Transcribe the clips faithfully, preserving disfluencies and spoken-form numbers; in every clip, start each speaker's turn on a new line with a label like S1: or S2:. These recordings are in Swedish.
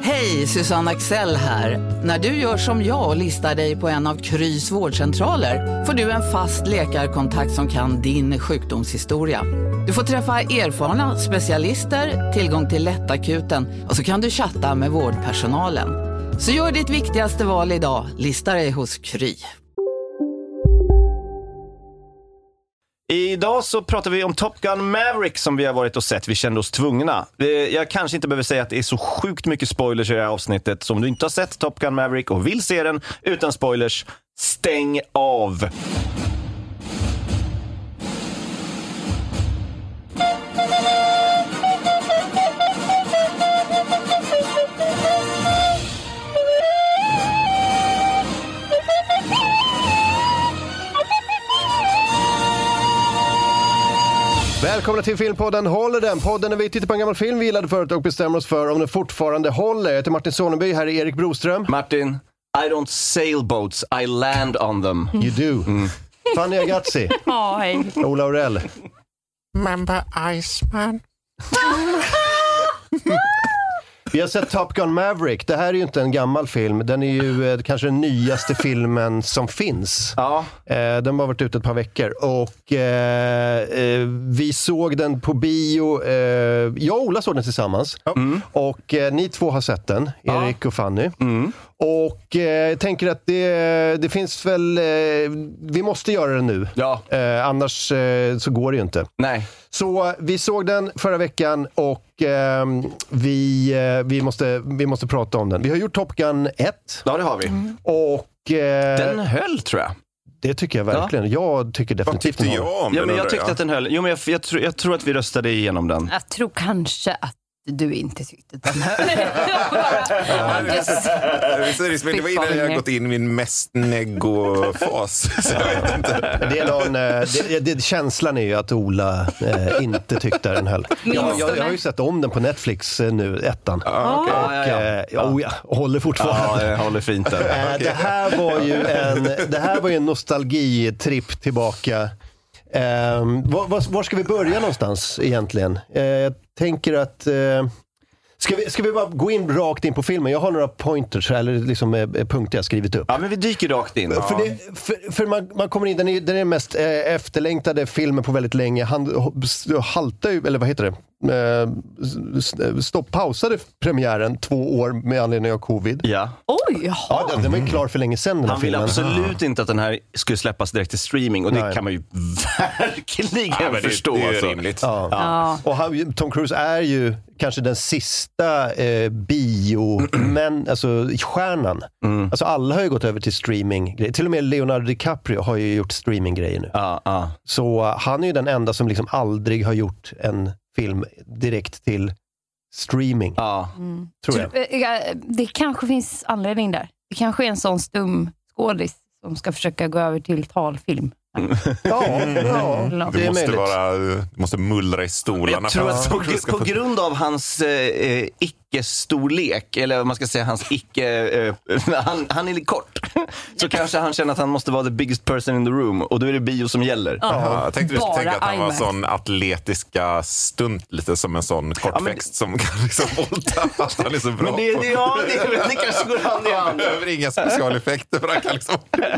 S1: Hej, Susanne Axel här. När du gör som jag och listar dig på en av Krys vårdcentraler får du en fast läkarkontakt som kan din sjukdomshistoria. Du får träffa erfarna specialister, tillgång till lättakuten och så kan du chatta med vårdpersonalen. Så gör ditt viktigaste val idag, lista dig hos Kry.
S2: Idag så pratar vi om Top Gun Maverick som vi har varit och sett. Vi kände oss tvungna. Jag kanske inte behöver säga att det är så sjukt mycket spoilers i det här avsnittet. Så om du inte har sett Top Gun Maverick och vill se den utan spoilers, stäng av!
S3: Välkomna till Filmpodden Håller den? Podden när vi tittar på en gammal film vi gillade förut och bestämmer oss för om den fortfarande håller. Jag heter Martin Soneby, här är Erik Broström.
S2: Martin, I don't sail boats, I land on them.
S3: You do. Mm. Fanny Agazzi.
S4: Ja, hej.
S3: Ola Aurell.
S5: Remember Iceman?
S3: Vi har sett Top Gun Maverick. Det här är ju inte en gammal film. Den är ju eh, kanske den nyaste filmen som finns.
S2: Ja.
S3: Eh, den har varit ute ett par veckor. Och eh, eh, vi såg den på bio. Eh, jag och Ola såg den tillsammans. Mm. Och eh, ni två har sett den. Erik ja. och Fanny. Mm. Och eh, jag tänker att det, det finns väl... Eh, vi måste göra det nu.
S2: Ja.
S3: Eh, annars eh, så går det ju inte.
S2: Nej.
S3: Så vi såg den förra veckan och eh, vi, eh, vi, måste, vi måste prata om den. Vi har gjort Top Gun ett.
S2: Ja, det har vi.
S3: Mm. Och, eh,
S2: den höll, tror jag.
S3: Det tycker jag verkligen. Ja. Jag tycker definitivt
S5: den jag om
S2: ja,
S5: den.
S2: Men jag tyckte jag. att den höll. Jo, men jag, jag, jag, jag tror att vi röstade igenom den.
S4: Jag tror kanske att du inte tyckte den höll.
S5: Det var innan jag gått in i min mest neggo-fas. Så jag vet inte.
S3: Det är någon, det, det, känslan är ju att Ola eh, inte tyckte den höll. Jag, jag, jag har ju sett om den på Netflix nu, ettan.
S2: Ah, okay.
S3: Och
S2: ja, ja, ja.
S3: Oh, ja, håller fortfarande.
S2: Ja, jag håller fint där.
S3: Okay. Det här var ju en, det här var ju en nostalgitripp tillbaka. Um, var, var, var ska vi börja någonstans egentligen? Uh, jag tänker att... Uh, ska, vi, ska vi bara gå in rakt in på filmen? Jag har några pointers, eller liksom uh, punkter jag skrivit upp.
S2: Ja, men vi dyker rakt in.
S3: För,
S2: ja.
S3: det, för, för man, man kommer in, den är, den är den mest uh, efterlängtade filmen på väldigt länge. Han haltar ju, eller vad heter det? Uh, stopp, pausade premiären två år med anledning av covid.
S2: Ja.
S4: Oj, jaha.
S3: Ja, den, den var ju klar för länge sedan, den här
S2: Han ville
S3: filmen.
S2: absolut inte att den här skulle släppas direkt till streaming. Och det Nej. kan man ju verkligen ja, förstå.
S5: Det, det är
S2: alltså.
S5: rimligt.
S3: Ja.
S4: Ja.
S3: Och han, Tom Cruise är ju kanske den sista eh, bio men alltså stjärnan. Mm. Alltså alla har ju gått över till streaming. Till och med Leonardo DiCaprio har ju gjort streaminggrejer nu.
S2: Ja, ja.
S3: Så uh, han är ju den enda som liksom aldrig har gjort en film direkt till streaming.
S2: Ja.
S4: Mm.
S3: Tror jag.
S4: Det kanske finns anledning där. Det kanske är en sån stum skådis som ska försöka gå över till talfilm.
S2: Mm.
S3: Ja, ja,
S5: det, det måste vara, du måste mullra i stolarna.
S2: Jag tror att på, på grund av hans eh, icke-storlek, eller vad man ska säga, hans icke... Eh, han, han är lite kort. Så kanske han känner att han måste vara the biggest person in the room. Och då är det bio som gäller.
S5: Ja, jag tänkte du skulle tänka att han
S4: IMAX.
S5: var sån atletiska stunt, lite som en sån kortväxt ja, men... som kan liksom volta att han är så bra.
S2: Men det, det, ja, det, det kanske går hand i hand.
S5: Han behöver inga specialeffekter för han kan liksom...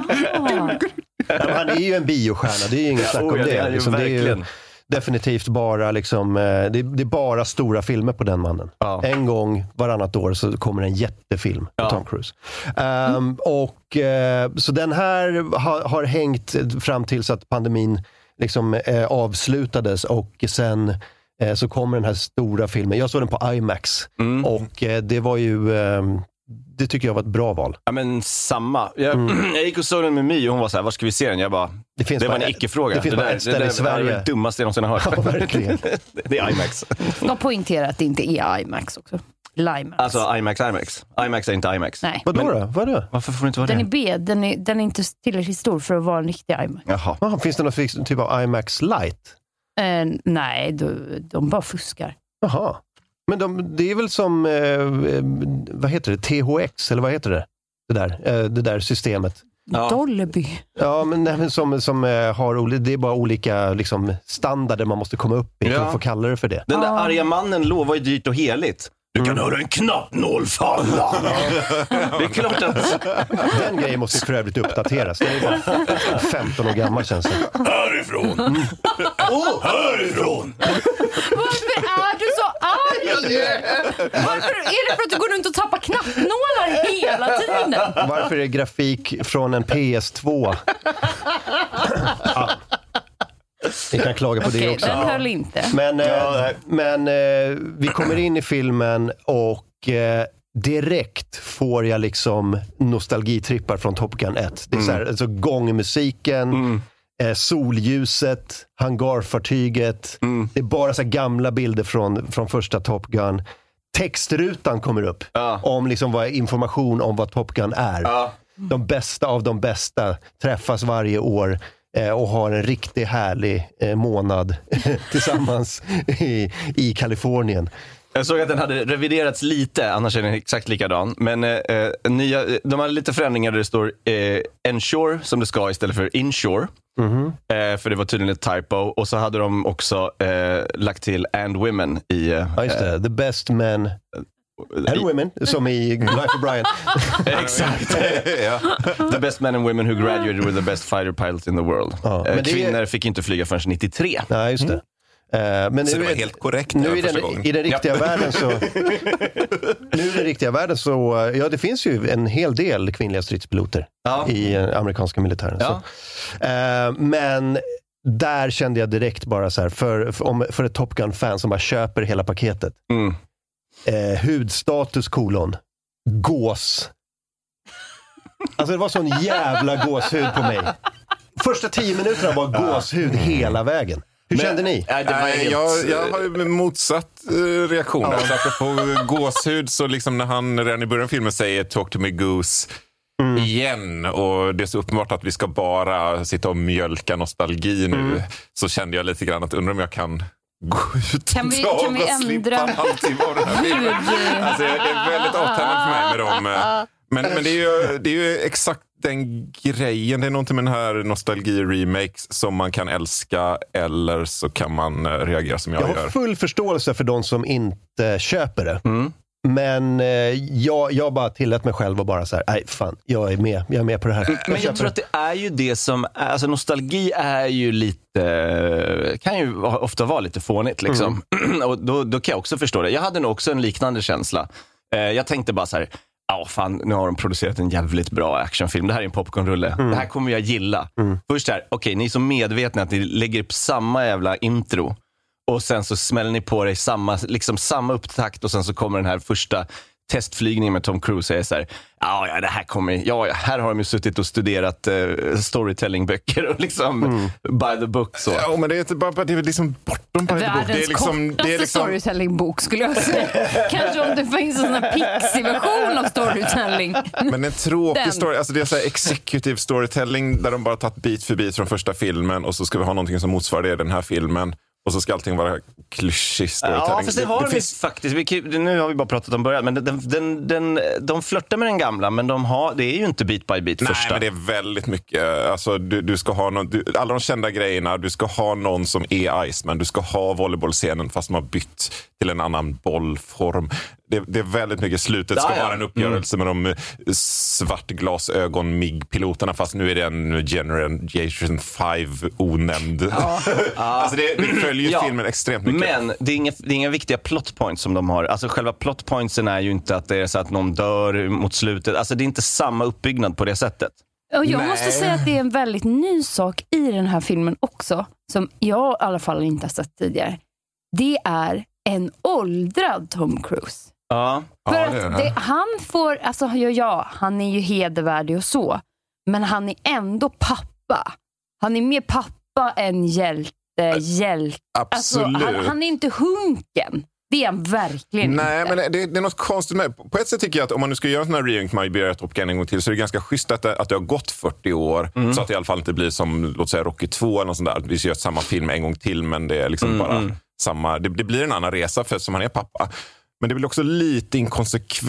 S3: Ja, han är ju en biostjärna, det är ju inget snack om
S2: oh, ja,
S3: det.
S2: det, är
S3: liksom, det är ju definitivt bara liksom, det är, det är bara stora filmer på den mannen. Ja. En gång varannat år så kommer en jättefilm på ja. Tom Cruise. Um, mm. Och uh, så den här har, har hängt fram till så att pandemin liksom uh, avslutades och sen uh, så kommer den här stora filmen. Jag såg den på IMAX mm. och uh, det var ju um, det tycker jag var ett bra val.
S2: Ja, men samma. Jag, mm. jag gick och såg den med My och hon var så här, var ska vi se den? Jag bara, det, finns det var en icke-fråga.
S3: Det finns
S2: det
S3: bara
S2: där,
S3: ett ställe
S2: det,
S3: i Sverige.
S2: Det är det dummaste jag någonsin har hört.
S3: Ja, verkligen.
S2: Det är IMAX.
S4: Jag har poängterat att det inte är IMAX också. Limax.
S2: Alltså IMAX, IMAX. IMAX är inte IMAX.
S4: Nej.
S3: Vadå då? Vadå?
S2: Varför får det inte vara
S4: den
S2: det?
S4: Den är B, den är, den är inte tillräckligt stor för att vara en riktig IMAX.
S2: Jaha.
S3: Aha, finns det någon typ av IMAX Lite?
S4: Eh, nej, de, de bara fuskar.
S3: Jaha. Men de, det är väl som, eh, vad heter det? T H X, eller vad heter det? Det där, eh, det där systemet.
S4: Ja. Dolby.
S3: Ja, men, nej, men som, som eh, har, det är bara olika liksom, standarder man måste komma upp i ja. för att få kalla det för det.
S2: Den där
S4: ja.
S2: arga mannen lovar ju dyrt och heligt. Du kan mm. höra en knappnål falla. Det är klart att...
S3: Den grejen måste för övrigt uppdateras. Det är bara femton år gammal känns det.
S2: Härifrån. Mm. Oh, härifrån.
S4: Varför är du så arg? Varför är det för att du går runt och tappar knappnålar hela tiden?
S3: Varför är grafik från en P S två? Ja. Vi kan klaga på
S4: okay,
S3: det också.
S4: Den höll inte.
S3: Men, ja, men eh, vi kommer in i filmen och eh, direkt får jag liksom nostalgitrippar från Top Gun ett. Det är mm. så här, alltså gångmusiken, mm. eh, solljuset, hangarfartyget. Mm. Det är bara så här gamla bilder från, från första Top Gun. Textrutan kommer upp ja. om liksom vad information om vad Top Gun är. Ja. De bästa av de bästa träffas varje år och har en riktigt härlig eh, månad tillsammans i, i Kalifornien.
S2: Jag såg att den hade reviderats lite, annars är den exakt likadan. Men eh, nya, de hade lite förändringar där det står eh, ensure som det ska istället för inshore. Mm-hmm. Eh, för det var tydligen ett typo. Och så hade de också eh, lagt till and women i... Eh,
S3: ja, just det. The best men... And women, som i Life of Brian.
S2: Exakt. Ja. The best men and women who graduated with the best fighter pilots in the world. Ja, men Kvinnor är... fick inte flyga förrän nittiotre.
S3: Nej, just det. Mm. Uh, men
S5: så
S3: nu
S5: det var
S3: är,
S5: helt korrekt.
S3: Nu i den, i den riktiga ja. världen så... nu i den riktiga världen så... Ja, det finns ju en hel del kvinnliga stridspiloter ja. i amerikanska militären. Ja. Så. Uh, men... Där kände jag direkt bara så här, för, för, om, för ett Top Gun-fan som bara köper hela paketet. Mm. Eh, hudstatus kolon gås. Alltså det var sån jävla gåshud på mig. Första tio minuterna var gåshud ja. hela vägen. Hur Men, kände ni?
S5: Äh, det var helt... jag, jag har ju motsatt uh, reaktion. Ja. Alltså, apropå gåshud så liksom när han redan i början av filmen säger talk to me goose mm. igen och det är så uppenbart att vi ska bara sitta och mjölka nostalgi nu mm. så kände jag lite grann att undrar om jag kan gå ut
S4: kan vi, kan vi ändra
S5: alltid av den här filmen. Alltså, det är väldigt avtändande för mig med dem. Men, men det, är ju, det är ju exakt den grejen. Det är någonting med den här nostalgi-remakes som man kan älska eller så kan man reagera som jag, jag gör. Jag har
S3: full förståelse för de som inte köper det. Mm. Men eh, jag, jag bara tillät mig själv och bara så här, nej fan, jag är med, jag är med på det här.
S2: Jag Men jag tror att det är ju det som, alltså nostalgi är ju lite, kan ju ofta vara lite fånigt liksom. Mm. Och då, då kan jag också förstå det. Jag hade nog också en liknande känsla. Eh, jag tänkte bara så här, ja oh, fan, nu har de producerat en jävligt bra actionfilm. Det här är en popcornrulle. Mm. Det här kommer jag gilla. Mm. Först här, okej, okay, ni är så medvetna att ni lägger upp samma jävla intro. Och sen så smäller ni på dig samma, liksom samma upptakt och sen så kommer den här första testflygningen med Tom Cruise och är så här, ja, ja, det här kommer, ja, ja, här har de ju suttit och studerat uh, storytellingböcker och liksom mm. by the book så.
S5: Ja, men det är inte bara, det är liksom bortom by the book. Det är liksom, det är liksom
S4: storytellingbok skulle jag säga. Kanske om det finns en sån här pixie-version av storytelling.
S5: Men en tråkig Den. story, alltså det är så här executive storytelling där de bara tagit bit för bit från första filmen och så ska vi ha någonting som motsvarar det i den här filmen. Och så ska allting vara klyschig storytelling.
S2: Ja, fast det har det, det finns... faktiskt. Vi, nu har vi bara pratat om början. Men den, den, den, de flörtar med den gamla, men de har, det är ju inte bit by bit
S5: Nej,
S2: första.
S5: Nej, men det är väldigt mycket. Alltså, du, du ska ha någon, du, alla de kända grejerna. Du ska ha någon som är Iceman. Du ska ha volleybollscenen fast man har bytt till en annan bollform. Det, det är väldigt mycket. Slutet ska ja, ja. vara en uppgörelse mm. med de svartglasögon M I G-piloterna fast nu är det en Generation fem onämnd. Ja. Alltså det, det följer ja. filmen extremt mycket.
S2: Men det är, inga, det är inga viktiga plot points som de har. Alltså själva plot pointsen är ju inte att det är så att någon dör mot slutet. Alltså det är inte samma uppbyggnad på det sättet.
S4: Och jag Nej. måste säga att det är en väldigt ny sak i den här filmen också som jag i alla fall inte har sett tidigare. Det är en åldrad Tom Cruise.
S2: Ja.
S4: För
S5: ja,
S4: att
S5: det
S4: det det, han får, alltså ja, ja, han är ju hedervärdig och så. Men han är ändå pappa. Han är mer pappa än hjälte, hjälte.
S5: Absolut.
S4: Alltså, han, han är inte hunken. Det är han verkligen
S5: Nej,
S4: inte.
S5: men det, det är något konstigt med. På ett sätt tycker jag att om man nu ska göra en sån här remake man begär Top Gun en gång till så är det ganska schysst att det, att det har gått fyrtio år mm. så att det i alla fall inte blir som, låt säga Rocky två eller något sånt där. Vi gör samma film en gång till men det är liksom mm. bara samma, det, det blir en annan resa för som han är pappa. Men det blir också lite inkonsekvent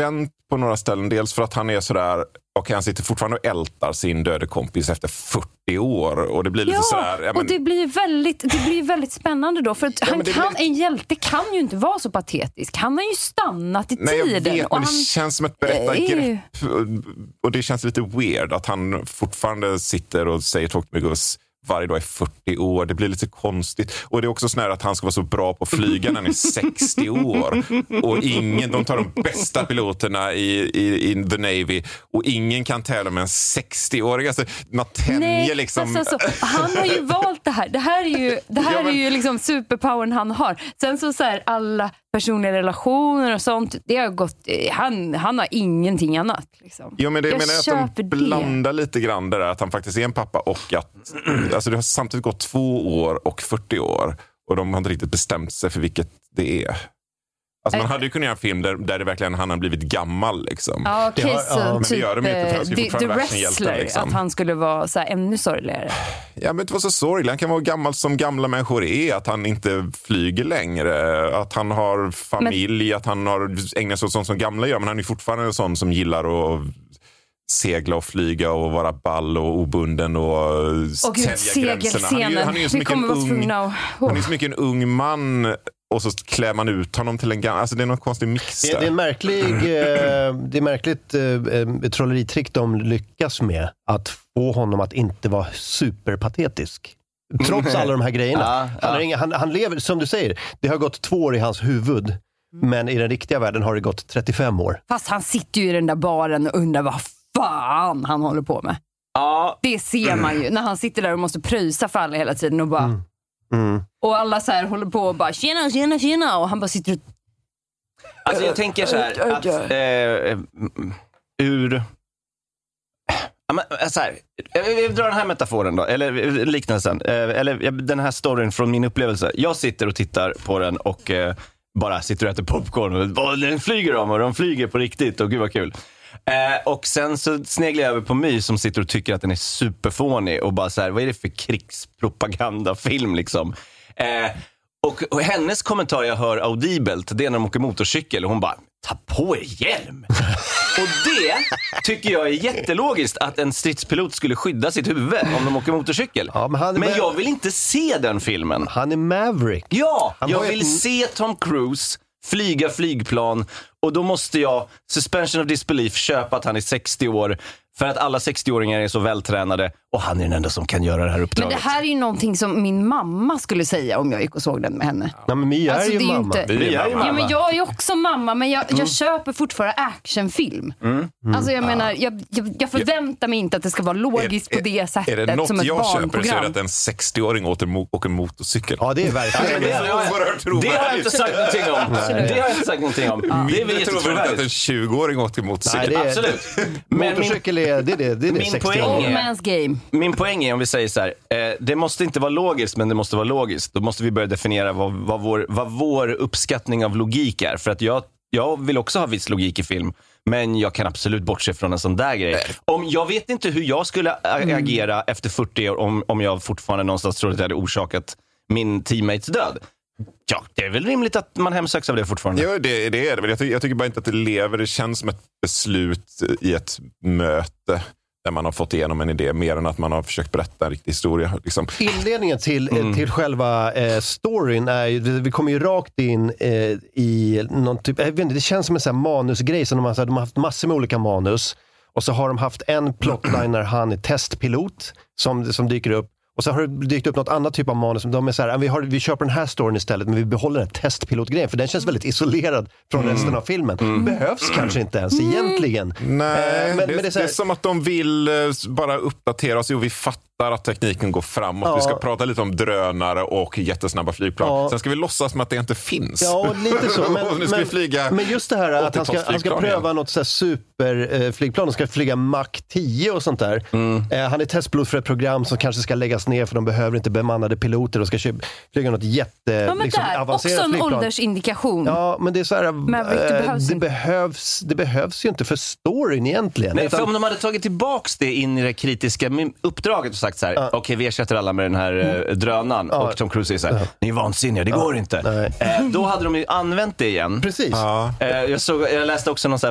S5: på några ställen. Dels för att han är sådär, och han sitter fortfarande och ältar sin döde kompis efter fyrtio år. Och det blir lite
S4: ja,
S5: sådär... Ja, men...
S4: och det blir väldigt, det blir väldigt spännande då. För att
S5: ja,
S4: han kan,
S5: blir...
S4: en hjälte kan ju inte vara så patetisk. Han har ju stannat i
S5: Nej,
S4: tiden.
S5: Jag vet,
S4: och
S5: men
S4: han...
S5: det känns som ett berättargrepp. Och det känns lite weird att han fortfarande sitter och säger Talk to me Gus varje dag i fyrtio år. Det blir lite konstigt. Och det är också snarare att han ska vara så bra på att flyga när han är sextio år. Och ingen, de tar de bästa piloterna i, i, i The Navy. Och ingen kan tävla med en sextio-åring. Alltså, Nathaniel liksom...
S4: Alltså, alltså, han har ju valt det här. Det här är ju, det här ja, men... är ju liksom superpowern han har. Sen så, så här, alla personliga relationer och sånt, det har gått... Han, han har ingenting annat. Liksom.
S5: Jo, men det
S4: jag
S5: menar att de blandar det. lite grann där, att han faktiskt är en pappa och att... Alltså det har samtidigt gått två år och fyrtio år. Och de har inte riktigt bestämt sig för vilket det är. Alltså man hade ju kunnat göra en film där, där det verkligen han har blivit gammal liksom.
S4: Ja, okej, okay, så
S5: ja,
S4: typ The, the Wrestler, liksom. Att han skulle vara så här ännu sorgligare.
S5: Ja, men det var så sorglig. Han kan vara gammal som gamla människor är. Att han inte flyger längre. Att han har familj. Men... Att han har ägnat sig åt sånt som gamla gör. Men han är fortfarande en sån som gillar att segla och flyga och vara ball och obunden och tänja gränserna. Han är ju, han är ju så mycket en ung, oh. han är så mycket en ung man och så klär man ut honom till en gammal... Alltså det är någon konstig mix där.
S3: Det, det är en märklig, eh, det är märkligt eh, trolleritrick de lyckas med att få honom att inte vara superpatetisk. Trots alla de här grejerna. Ja, ja. Han, har inga, han, han lever, som du säger, det har gått två år i hans huvud. Men i den riktiga världen har det gått trettiofem år.
S4: Fast han sitter ju i den där baren och undrar vad fan han håller på med. Ja. Det ser man ju när han sitter där och måste pröjsa för alla hela tiden och bara mm. Mm. och alla så här håller på och bara tjena, tjena, tjena och han bara sitter och...
S2: Alltså jag tänker så här att eh, ur så här, jag drar den här metaforen då, eller liknelsen, eller den här storyn från min upplevelse. Jag sitter och tittar på den och bara sitter och äter popcorn och den flyger om och de flyger på riktigt och gud vad kul. Eh, och sen så sneglar jag över på My som sitter och tycker att den är superfånig och bara så här, vad är det för krigspropagandafilm liksom? Eh, och, och hennes kommentar jag hör audibelt, det är när de åker motorcykel och hon bara, ta på er hjälm! Och det tycker jag är jättelogiskt att en stridspilot skulle skydda sitt huvud om de åker motorcykel. Ja, men men jag vill inte se den filmen.
S3: Han är Maverick.
S2: Ja, han jag vill ett... se Tom Cruise flyga flygplan och då måste jag, suspension of disbelief, köpa att han är sextio år för att alla sextio-åringar är så vältränade och han är den enda som kan göra det här uppdraget.
S4: Men det här är ju någonting som min mamma skulle säga om jag gick och såg den med henne.
S3: Ja, men Mia alltså, är ju mamma.
S4: Inte...
S3: Vi
S4: är ju mamma. Ja, men jag är ju också mamma, men jag, jag mm. köper fortfarande actionfilm. Mm. Mm. Alltså jag menar, jag, jag, jag förväntar mig inte att det ska vara logiskt är, på det sättet.
S5: Är det något
S4: som ett
S5: jag
S4: barnprogram.
S5: köper så är det att en sextio-åring åker, åker motorcykel.
S3: Ja, det är verkligen.
S2: det, är, det har jag inte sagt någonting om. Det har jag inte sagt någonting om. Ja. Det är väl jättetrovärdigt att
S5: en tjugo-åring åker motorcykel.
S2: Nej, det är, Absolut.
S3: Men motorcykel är det, det, det är
S2: min poäng
S4: är, game.
S2: min poäng är om vi säger så här, eh, det måste inte vara logiskt men det måste vara logiskt. Då måste vi börja definiera vad, vad, vår, vad vår uppskattning av logik är. För att jag, jag vill också ha viss logik i film. Men jag kan absolut bortse från en sån där grej. Om, jag vet inte hur jag skulle agera mm. efter fyrtio år om, om jag fortfarande någonstans trodde att jag hade orsakat min teammates död. Ja, det är väl rimligt att man hemsöks av det fortfarande.
S5: Ja, det, det är det. Jag tycker, jag tycker bara inte att det lever. Det känns som ett beslut i ett möte där man har fått igenom en idé mer än att man har försökt berätta en riktig historia. Liksom.
S3: Inledningen till, mm. till själva eh, storyn är ju, vi kommer ju rakt in eh, i någon typ, jag vet inte, det känns som en sån här manusgrej som de har, de har haft massor med olika manus och så har de haft en plotline när han är testpilot som, som dyker upp. Och så har det dykt upp något annat typ av manus som de är så här, vi, har, vi köper den här storyn istället men vi behåller den testpilotgrejen för den känns väldigt isolerad från mm. resten av filmen. Mm. Behövs kanske inte ens egentligen.
S5: Nej, eh, men, det, men det, är så här, det är som att de vill bara uppdatera oss. Jo, vi fattar att tekniken går framåt. Ja. Vi ska prata lite om drönare och jättesnabba flygplan. Ja. Sen ska vi låtsas som att det inte finns.
S3: Ja, lite så. Men,
S5: nu ska
S3: men,
S5: vi flyga
S3: men just det här att han ska, han ska pröva igen. Något så här superflygplan. Han ska flyga Mach tio och sånt där. Mm. Eh, han är testpilot för ett program som kanske ska läggas ner för de behöver inte bemannade piloter och ska flyga något jätte
S4: ja, men
S3: liksom,
S4: där,
S3: avancerat
S4: också en
S3: flygplan.
S4: Åldersindikation.
S3: Ja, men det är så här,
S4: Maverick, det, behövs
S3: det, behövs, det behövs ju inte för storyn egentligen.
S2: Nej,
S3: utan...
S2: för om de hade tagit tillbaks det in i det kritiska uppdraget och sagt sagt så här, uh. okej okay, vi ersätter alla med den här uh, drönaren. Uh. Och Tom Cruise är så här, uh. ni är vansinniga, det uh. går inte. Uh, då hade de ju använt det igen.
S3: Precis.
S2: Uh. Uh, jag, såg, jag läste också någon sån här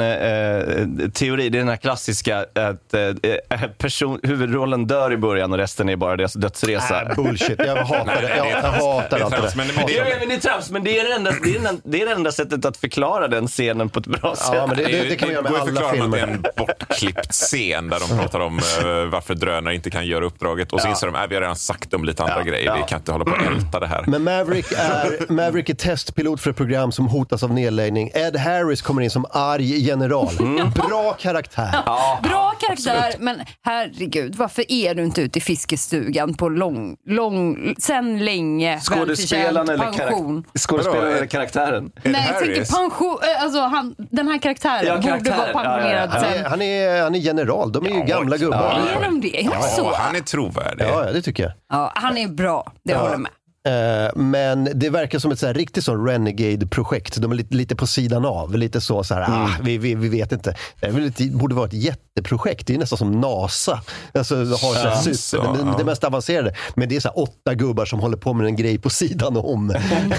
S2: fan-teori, uh, det är den här klassiska att uh, person, huvudrollen dör i början och resten är bara deras dödsresa.
S3: Uh, bullshit, jag hatar det. Jag, jag hatar allt det.
S2: Men, men det är, det är trams, men det är det enda, det är den, det är det enda sättet att förklara den scenen på ett bra sätt.
S3: Ja, men det, det, det kan vi göra med alla filmer.
S5: Det är en bortklippt scen där de pratar om uh, varför drönare inte kan göra uppdraget. Och så ja. inser de att äh, vi har redan sagt om lite andra ja, grejer. Ja. Vi kan inte hålla på att älta det här.
S3: Men Maverick är, Maverick är testpilot för ett program som hotas av nedläggning. Ed Harris kommer in som arg general. Mm. Bra karaktär.
S4: Ja, bra karaktär, absolut. Men herregud, varför är du inte ute i fiskestugan på lång, lång sen länge
S2: skådespelaren eller, karak- skådespelaren eller karaktären?
S4: Nej, jag tänker pension, alltså han, den här karaktären ja, borde vara pensionerad
S3: ja, ja, ja.
S4: sen.
S3: Han är, han är general, de är ju ja, gamla gubbar.
S4: Ja. Är de det?
S5: Ja,
S4: så.
S5: Han är trovärdig.
S3: Ja, det tycker jag.
S4: Ja, han är bra, det
S3: ja.
S4: håller med.
S3: Uh, men det verkar som ett så här riktigt sån Renegade-projekt. De är lite, lite på sidan av. Lite så, så här, mm. ah, vi, vi, vi vet inte. Det är väl lite, borde vara ett jätteprojekt. Det är nästan som NASA. Alltså, har så här, ja, super, det, det, det mest avancerade. Men det är så här, åtta gubbar som håller på med en grej på sidan om.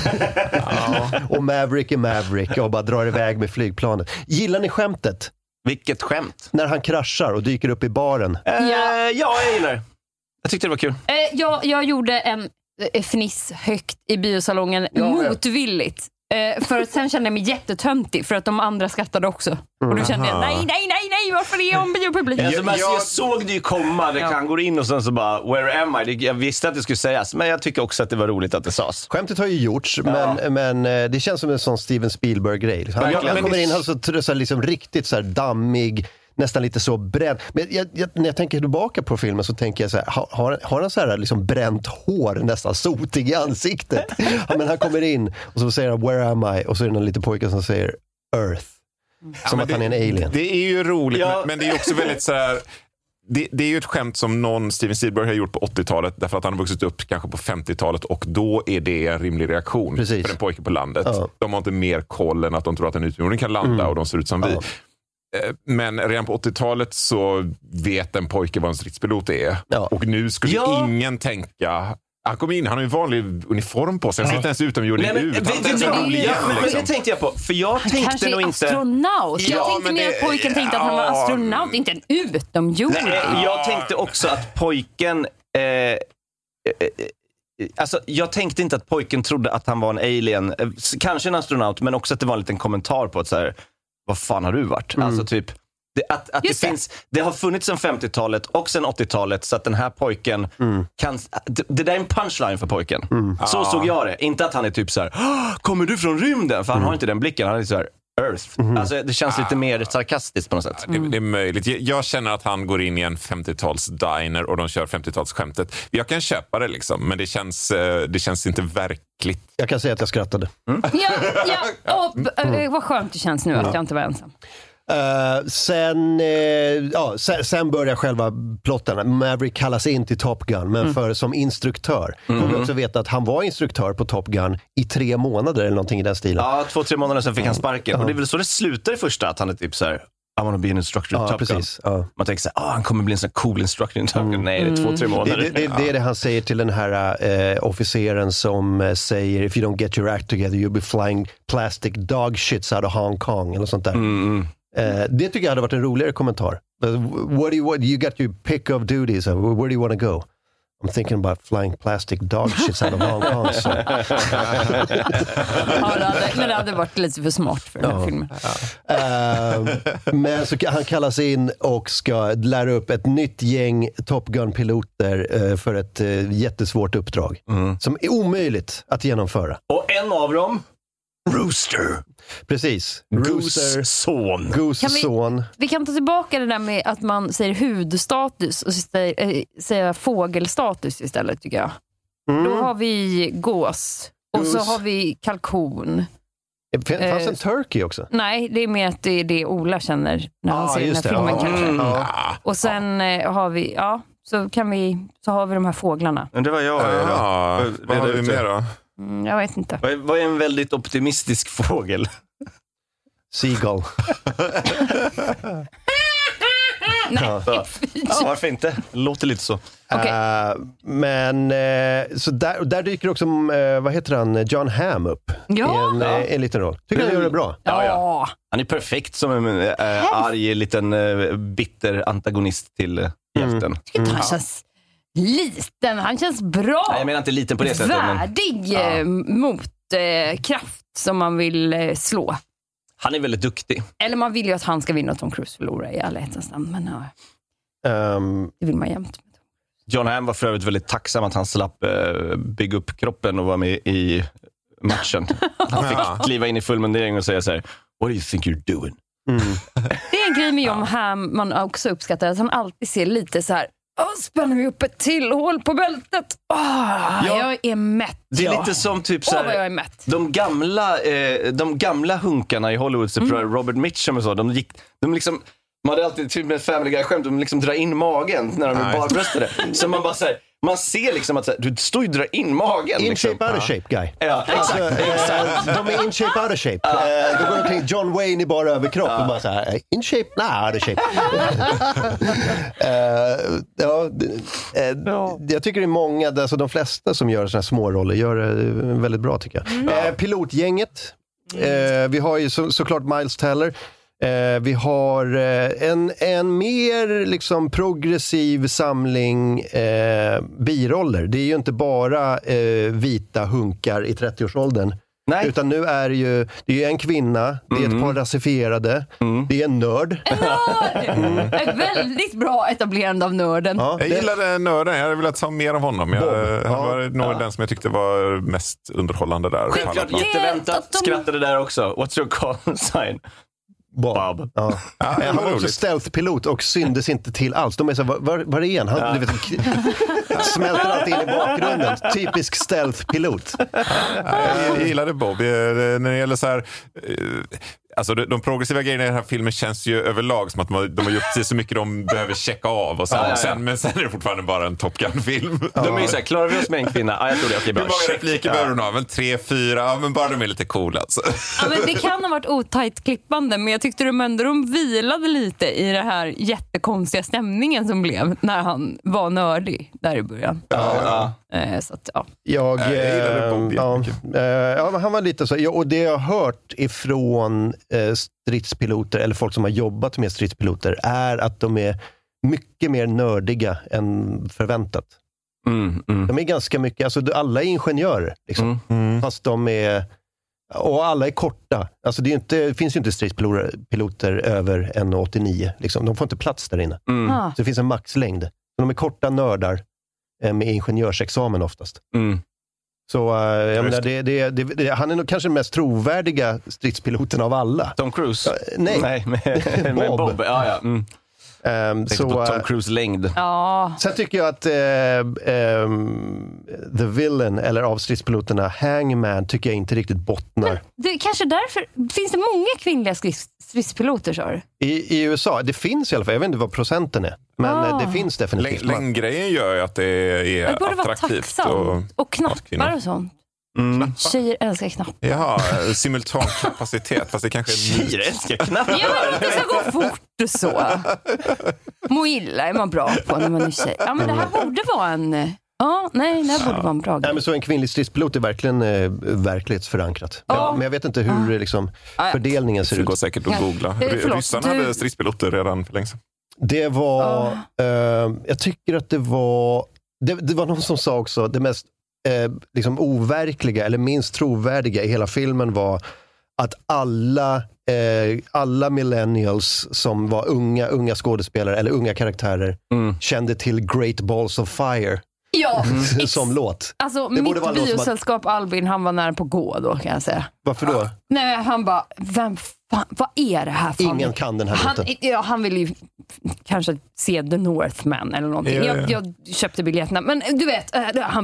S3: ja. Och Maverick är Maverick och bara drar iväg med flygplanet. Gillar ni skämtet?
S2: Vilket skämt?
S3: När han kraschar och dyker upp i baren.
S2: Uh, ja. ja, jag gillar det. Jag tyckte det var kul.
S4: Uh, jag, jag gjorde en fniss högt i biosalongen ja, motvilligt. Eh, för sen kände jag mig jättetöntig för att de andra skrattade också. Och då kände jag, nej, nej, nej, nej, varför är jag en biopublik?
S2: Alltså, jag, jag såg det ju komma, det ja. kan gå in och sen så bara, where am I? Jag visste att det skulle sägas, men jag tycker också att det var roligt att det sades.
S3: Skämtet har ju gjorts, ja. men, men det känns som en sån Steven Spielberg-grej. Han, han kommer in och så, så liksom riktigt så här dammig, nästan lite så bränd. Men jag, jag, när jag tänker tillbaka på filmen så tänker jag så här, har, har han så här liksom bränt hår, nästan sotig i ansiktet? Ja, men han kommer in och så säger han, where am I? Och så är det någon liten pojke som säger Earth. Som ja, att
S5: det,
S3: han är en alien.
S5: Det är ju roligt, ja. men, men det är också väldigt så här. Det, det är ju ett skämt som någon Steven Spielberg har gjort på åttiotalet därför att han har vuxit upp kanske på femtiotalet och då är det en rimlig reaktion Precis. för en pojke på landet. Ja. De har inte mer koll än att de tror att en utomjording kan landa mm. och de ser ut som ja. vi. Men redan på åttiotalet så vet en pojke vad en stridspilot är. Ja. Och nu skulle ja. ingen tänka... Han kom in, han har ju vanlig uniform på sig. Han ser inte ens utomjording ut. Men,
S2: men det tänkte jag på. För jag
S4: han
S2: tänkte
S4: kanske
S2: nog
S4: är
S2: inte...
S4: astronaut. Jag
S2: ja,
S4: tänkte mer
S2: det...
S4: att pojken tänkte att han var astronaut, inte en utomjording.
S2: Nej, jag tänkte också att pojken... Eh, eh, Alltså, jag tänkte inte att pojken trodde att han var en alien. Kanske en astronaut, men också att det var en liten kommentar på att så här, vad fan har du varit? Mm. Alltså typ det, att, att det, finns, det har funnits sedan femtiotalet och sedan åttiotalet så att den här pojken mm. kan, det, det där är en punchline för pojken. Mm. Så ah. såg jag det. Inte att han är typ så här, kommer du från rymden? För han mm. har inte den blicken, han är så här Earth. Mm. Alltså, det känns lite ah. mer sarkastiskt på något sätt.
S5: Ja, det, det är möjligt. Jag, jag känner att han går in i en femtiotals diner och de kör femtiotalsskämtet. Jag kan köpa det liksom, men det känns, det känns inte verkligt.
S3: Jag kan säga att jag skrattade. Mm.
S4: Ja, ja. Och, mm. vad skönt det känns nu att mm. jag inte var ensam.
S3: Uh, sen, uh, ja, sen, sen börjar själva plotten. Maverick kallas in till Top Gun, men mm. för som instruktör. Mm. Får vi också veta att han var instruktör på Top Gun i tre månader eller någonting i den stilen.
S2: Ja, två, tre månader sen fick han sparken. Mm. Och det är väl så det slutar i första, att han är typ så här, I wanna be an instructor in
S3: ja,
S2: Top
S3: precis.
S2: Gun.
S3: Ja.
S2: Man tänker så här, oh, han kommer bli en sån cool instructor in Top Gun. Mm. Nej, det är två, tre månader.
S3: Det, det, det, det är det han säger till den här uh, officeren som uh, säger, if you don't get your act together you'll be flying plastic dog shits out of Hong Kong eller sånt där.
S2: Mm.
S3: Uh, det tycker jag hade varit en roligare kommentar. Uh, what do you, what, you got your pick of duties. Uh, where do you want to go? I'm thinking about flying plastic dog shits out of Hong Kong. So.
S4: ja, det hade, men det hade varit lite för smart för den här ja. filmen.
S3: Ja. Uh, men så han kallas in och ska lära upp ett nytt gäng Top Gun-piloter uh, för ett uh, jättesvårt uppdrag. Mm. Som är omöjligt att genomföra.
S2: Och en av dem, Rooster.
S3: Precis.
S2: Rooster son.
S3: Goose
S4: vi,
S3: son.
S4: Vi kan ta tillbaka det där med att man säger hudstatus och säger, äh, säger fågelstatus istället, tycker jag. Mm. Då har vi gås. Och Goose. Så har vi kalkon.
S3: Fanns eh, en turkey också?
S4: Nej, det är mer att det är det Ola känner när han ah, ser den här filmen ja. kanske. Mm. Ja. Och sen ja. har vi, ja, så kan vi, så har vi de här fåglarna.
S2: Men det var jag. Ja.
S5: Ja. Vad har vi mer då?
S4: Mm, jag vet inte.
S2: Vad är en väldigt optimistisk fågel?
S3: Seagull.
S4: Nej,
S2: ja. ja, varför inte? Låter lite så.
S4: Okay.
S3: Uh, men uh, så där, där dyker också, uh, vad heter han, John Hamm upp
S4: ja.
S3: i en,
S2: ja.
S3: uh, en liten roll. Tycker han gör det bra?
S2: Ja, ja. Han är perfekt som en uh, arg, liten uh, bitter antagonist till uh, hjälten.
S4: Mm. Tycker inte han känns liten, han känns bra.
S2: Nej, jag menar inte liten på det sättet.
S4: Värdig
S2: men...
S4: ja. motkraft uh, som man vill uh, slå.
S2: Han är väldigt duktig.
S4: Eller man vill ju att han ska vinna och Tom Cruise förlora i ärlighetens namn. Men ja, um, det vill man jämt.
S2: John Hamm var för övrigt väldigt tacksam att han slapp eh, bygga upp kroppen och vara med i matchen. Han fick kliva in i fullmundering och säga så här: what do you think you're doing? Mm.
S4: Det är en grej med John Hamm man också uppskattar. Att han alltid ser lite så här: åh, spänner vi upp ett till hål på bältet. Åh, ja, jag är mätt.
S2: Det är ja. lite som typ så här,
S4: åh, jag är mätt.
S2: De gamla, eh, de gamla hunkarna i Hollywood, så mm. Robert Mitchum och så, de gick, de liksom, man hade alltid typ med Family Guy-skämt, de liksom drar in magen när de är barbröstade. Så man bara så här, man ser liksom att så här, du står ju och drar in magen.
S3: In
S2: liksom.
S3: shape, out of shape guy.
S2: Ja, exakt.
S3: Alltså, exakt. De är in shape, out of shape. Ja. Uh, de går omkring John Wayne i bara överkropp ja. och bara så här, in shape, nah, out of shape. uh, ja, uh, ja. Jag tycker det är många, alltså de flesta som gör såna här små roller gör det väldigt bra, tycker jag. Mm. Uh, pilotgänget. Uh, vi har ju så, såklart Miles Teller. Eh, vi har eh, en, en mer liksom progressiv samling eh, biroller. Det är ju inte bara eh, vita hunkar i trettioårsåldern. Nej. Utan nu är det ju, det är en kvinna, det är mm. ett par rasifierade, mm. det är en nörd.
S4: En nörd! Mm. Ett väldigt bra etablerande av nörden.
S5: Ja, jag gillade nörden, jag hade velat ha mer av honom. Jag, han var ja. nog ja. den som jag tyckte var mest underhållande där.
S2: Självklart jätteväntat, skrattade där också. What's your call sign?
S3: Bob. Bob. Ja. Ja, han var också stealth-pilot och syndes inte till alls. De är så, var, var, var är han? Han ja. du vet, smälter alltid in i bakgrunden. Typisk stealth-pilot.
S5: Ja, jag, jag gillade Bob. När det gäller så här... Alltså de progressiva grejerna i den här filmen känns ju överlag som att de, de har gjort så mycket de behöver checka av och sen, ja, ja, ja. sen, men sen är det fortfarande bara en Top Gun-film.
S2: Ja. De är ju såhär, klarar vi oss med en kvinna? Ja, jag tror det. Okej, bra.
S5: Hur många repliker behöver hon ha? Men tre, fyra, ja, men bara de är lite coola alltså.
S4: Ja, men det kan ha varit otajt klippande, men jag tyckte de ändå de vilade lite i det här jättekonstiga stämningen som blev när han var nördig där i början.
S2: Ja, ja.
S4: Eh, så att, ja.
S3: Jag,
S5: jag gillade Bob
S3: ja, eh, ja, han var lite så. Ja, och det jag har hört ifrån eh, stridspiloter eller folk som har jobbat med stridspiloter är att de är mycket mer nördiga än förväntat.
S2: Mm, mm.
S3: De är ganska mycket, alltså alla är ingenjörer liksom. Mm, mm. Fast de är, och alla är korta. Alltså det, är inte, det finns ju inte stridspiloter över en komma åttionio liksom. De får inte plats där inne.
S2: Mm.
S3: Så det finns en maxlängd. Så de är korta nördar med ingenjörsexamen oftast. Mm. Så uh, jag menar, det, det, det, det, han är nog kanske den mest trovärdiga stridspiloten av alla.
S2: Tom Cruise?
S3: Uh, nej,
S2: nej med, med Bob. Bob. Ja, ja. Mm.
S3: Um, så,
S2: på Tom Cruise längd.
S4: Ja.
S3: Sen tycker jag att uh, um, The Villain, eller av stridspiloterna, Hangman, tycker jag inte riktigt bottnar. Men
S4: det, kanske därför, finns det många kvinnliga stridspiloter, så?
S3: I, I U S A, det finns i alla fall, jag vet inte vad procenten är. Men ah. det finns definitivt.
S5: Längdgrejen gör ju att det är
S4: det borde
S5: attraktivt.
S4: Vara och, och knappar och sånt.
S2: Mm.
S4: Tjejer älskar knappar.
S5: Ja, simultan kapacitet. Fast det kanske är
S2: tjejer älskar knappar.
S4: Ja, men det ska gå fort och så. Må illa är man bra på när man är tjej. Ja, men det här borde vara en... Ja, nej, det här borde vara en bra grej.
S3: Nej, men så en kvinnlig stridspilot är verkligen eh, verklighetsförankrat. Ja. Ja, men jag vet inte hur ah. liksom, fördelningen ser ut.
S5: Det går säkert att googla. Ja. Förlåt, Ryssarna du... hade stridspiloter redan för länge sedan.
S3: Det var... Ah. Eh, jag tycker att det var... Det, det var någon som sa också, det mest eh, liksom overkliga eller minst trovärdiga i hela filmen var att alla, eh, alla millennials som var unga, unga skådespelare eller unga karaktärer mm. kände till Great Balls of Fire.
S4: Ja,
S3: mm. som låt.
S4: Alltså det mitt biosällskap att... Albin, han var nära på att gå då, kan jag säga.
S3: Varför då?
S4: Nej, han bara, vem fan, vad är det här? Fan?
S3: Ingen kan den här
S4: han,
S3: låten.
S4: Ja, han ville ju kanske se The Northman eller någonting. Ja, ja, ja. Jag, jag köpte biljetterna, men du vet, han bara,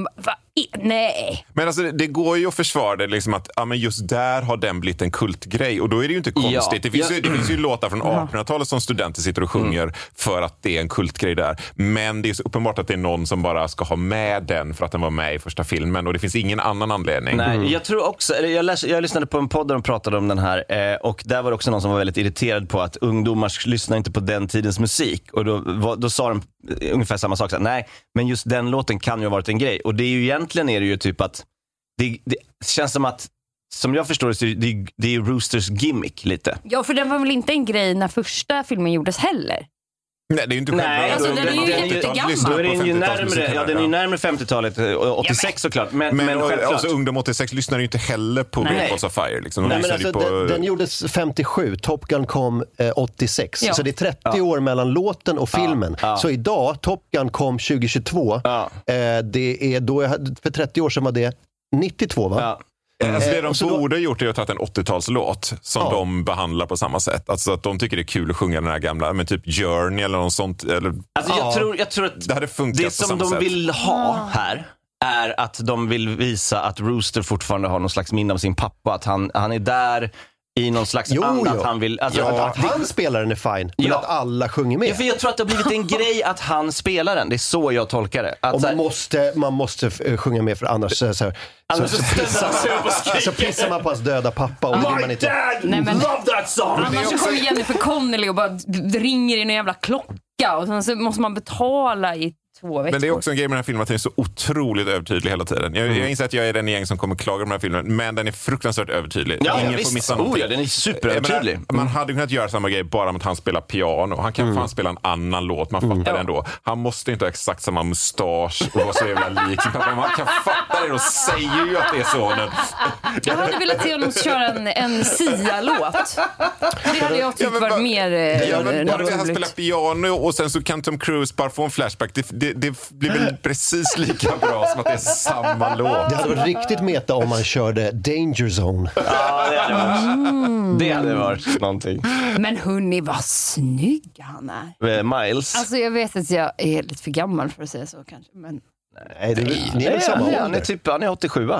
S4: Nej.
S5: Men alltså, det går ju att försvara det liksom att ja, men just där har den blivit en kultgrej. Och då är det ju inte konstigt. Ja. Det, finns ju, det finns ju låtar från artonhundratalet som studenter sitter och sjunger mm. för att det är en kultgrej där. Men det är så uppenbart att det är någon som bara ska ha med den för att den var med i första filmen. Och det finns ingen annan anledning.
S2: Nej,
S5: mm.
S2: jag tror också, eller jag, läs, jag lyssnade på en podd där de pratade om den här. Eh, och där var det också någon som var väldigt irriterad på att ungdomar lyssnar inte på den tidens musik. Och då, då sa de ungefär samma sak. Så, nej, men just den låten kan ju ha varit en grej. Och det är ju egentligen är det ju typ att det, det känns som att, som jag förstår det, så det, det är Roosters gimmick lite.
S4: Ja, för den var väl inte en grej när första filmen gjordes heller.
S5: Nej, det är ju inte själva.
S4: Nej, alltså, den, den är ju jättegammal.
S2: Då är den ju närmare, ja, den är ju närmare femtiotalet, åttiosex ja, men, såklart. Men,
S5: men,
S2: men
S5: och, alltså, ungdom åttiosex lyssnar ju inte heller på Great Balls of Fire. Liksom. De
S3: Nej, men alltså,
S5: på...
S3: den, den gjordes femtiosju, Top Gun kom eh, åttiosex. Ja. Så det är trettio ja. år mellan låten och filmen. Ja. Ja. Så idag, Top Gun kom tjugohundratjugotvå. Ja. Eh, det är då, för trettio år sedan var det nittiotvå, va?
S5: Ja. Alltså det de eh, borde ha gjort är att ta en åttiotalslåt som ja. de behandlar på samma sätt. Alltså att de tycker det är kul att sjunga den här gamla, men typ Journey eller något sånt. Eller,
S2: alltså jag, ja. tror, jag tror att
S5: det, hade funkat
S2: det som de sätt. vill ha här är att de vill visa att Rooster fortfarande har någon slags minne av sin pappa. Att han, han är där i någon slags
S3: jo,
S2: anda
S3: jo.
S2: att han vill... Alltså,
S3: ja,
S2: att,
S3: att han spelar den är fine, men ja. att alla sjunger med.
S2: Ja, för jag tror att det har blivit en grej att han spelar den. Det är så jag tolkar det. Att,
S3: och man
S2: här,
S3: måste, man måste sjunga med för annars så, så,
S2: annars
S3: så, så, pissar, så pissar man på hans döda pappa. Och
S2: My
S3: man inte...
S2: dad Nej, men, love that song!
S4: Annars så kommer Jennifer Connelly och bara ringer i en jävla klocka och sen så måste man betala i två veckor.
S5: Men det är också en grej med den här filmen att den är så otroligt övertydlig hela tiden. Jag, mm. jag inser att jag är den gäng som kommer klaga på den här filmen, men den är fruktansvärt övertydlig.
S2: Ja,
S5: Ingen
S2: ja,
S5: får missa någonting.
S2: Oh, ja, den är superövertydlig.
S5: Mm. Man hade kunnat göra samma grej bara med att han spelar piano. Han kan mm. fan spela en annan låt, man fattar mm. det ändå. Han måste inte ha exakt samma mustasch och vara så jävla lik. Man kan fatta det och säger ju att det är så.
S4: Jag hade velat se honom köra en, en Sia-låt. Det hade jag tyckt ja, varit bara, mer
S5: ja, men bara det, han spelar piano och sen så kan Tom Cruise bara få en flashback. Det, det, det blir väl precis lika bra som att det är samma låt.
S3: Det hade varit riktigt meta om man körde Danger Zone.
S2: Ja, det hade varit, mm. det hade varit någonting.
S4: Men hörni, vad snygg han är.
S2: Miles.
S4: Alltså jag vet att jag är lite för gammal för att säga så kanske. Men...
S3: Nej, det är, ni är väl samma ålder.
S2: Han är typ, han är åttiosju.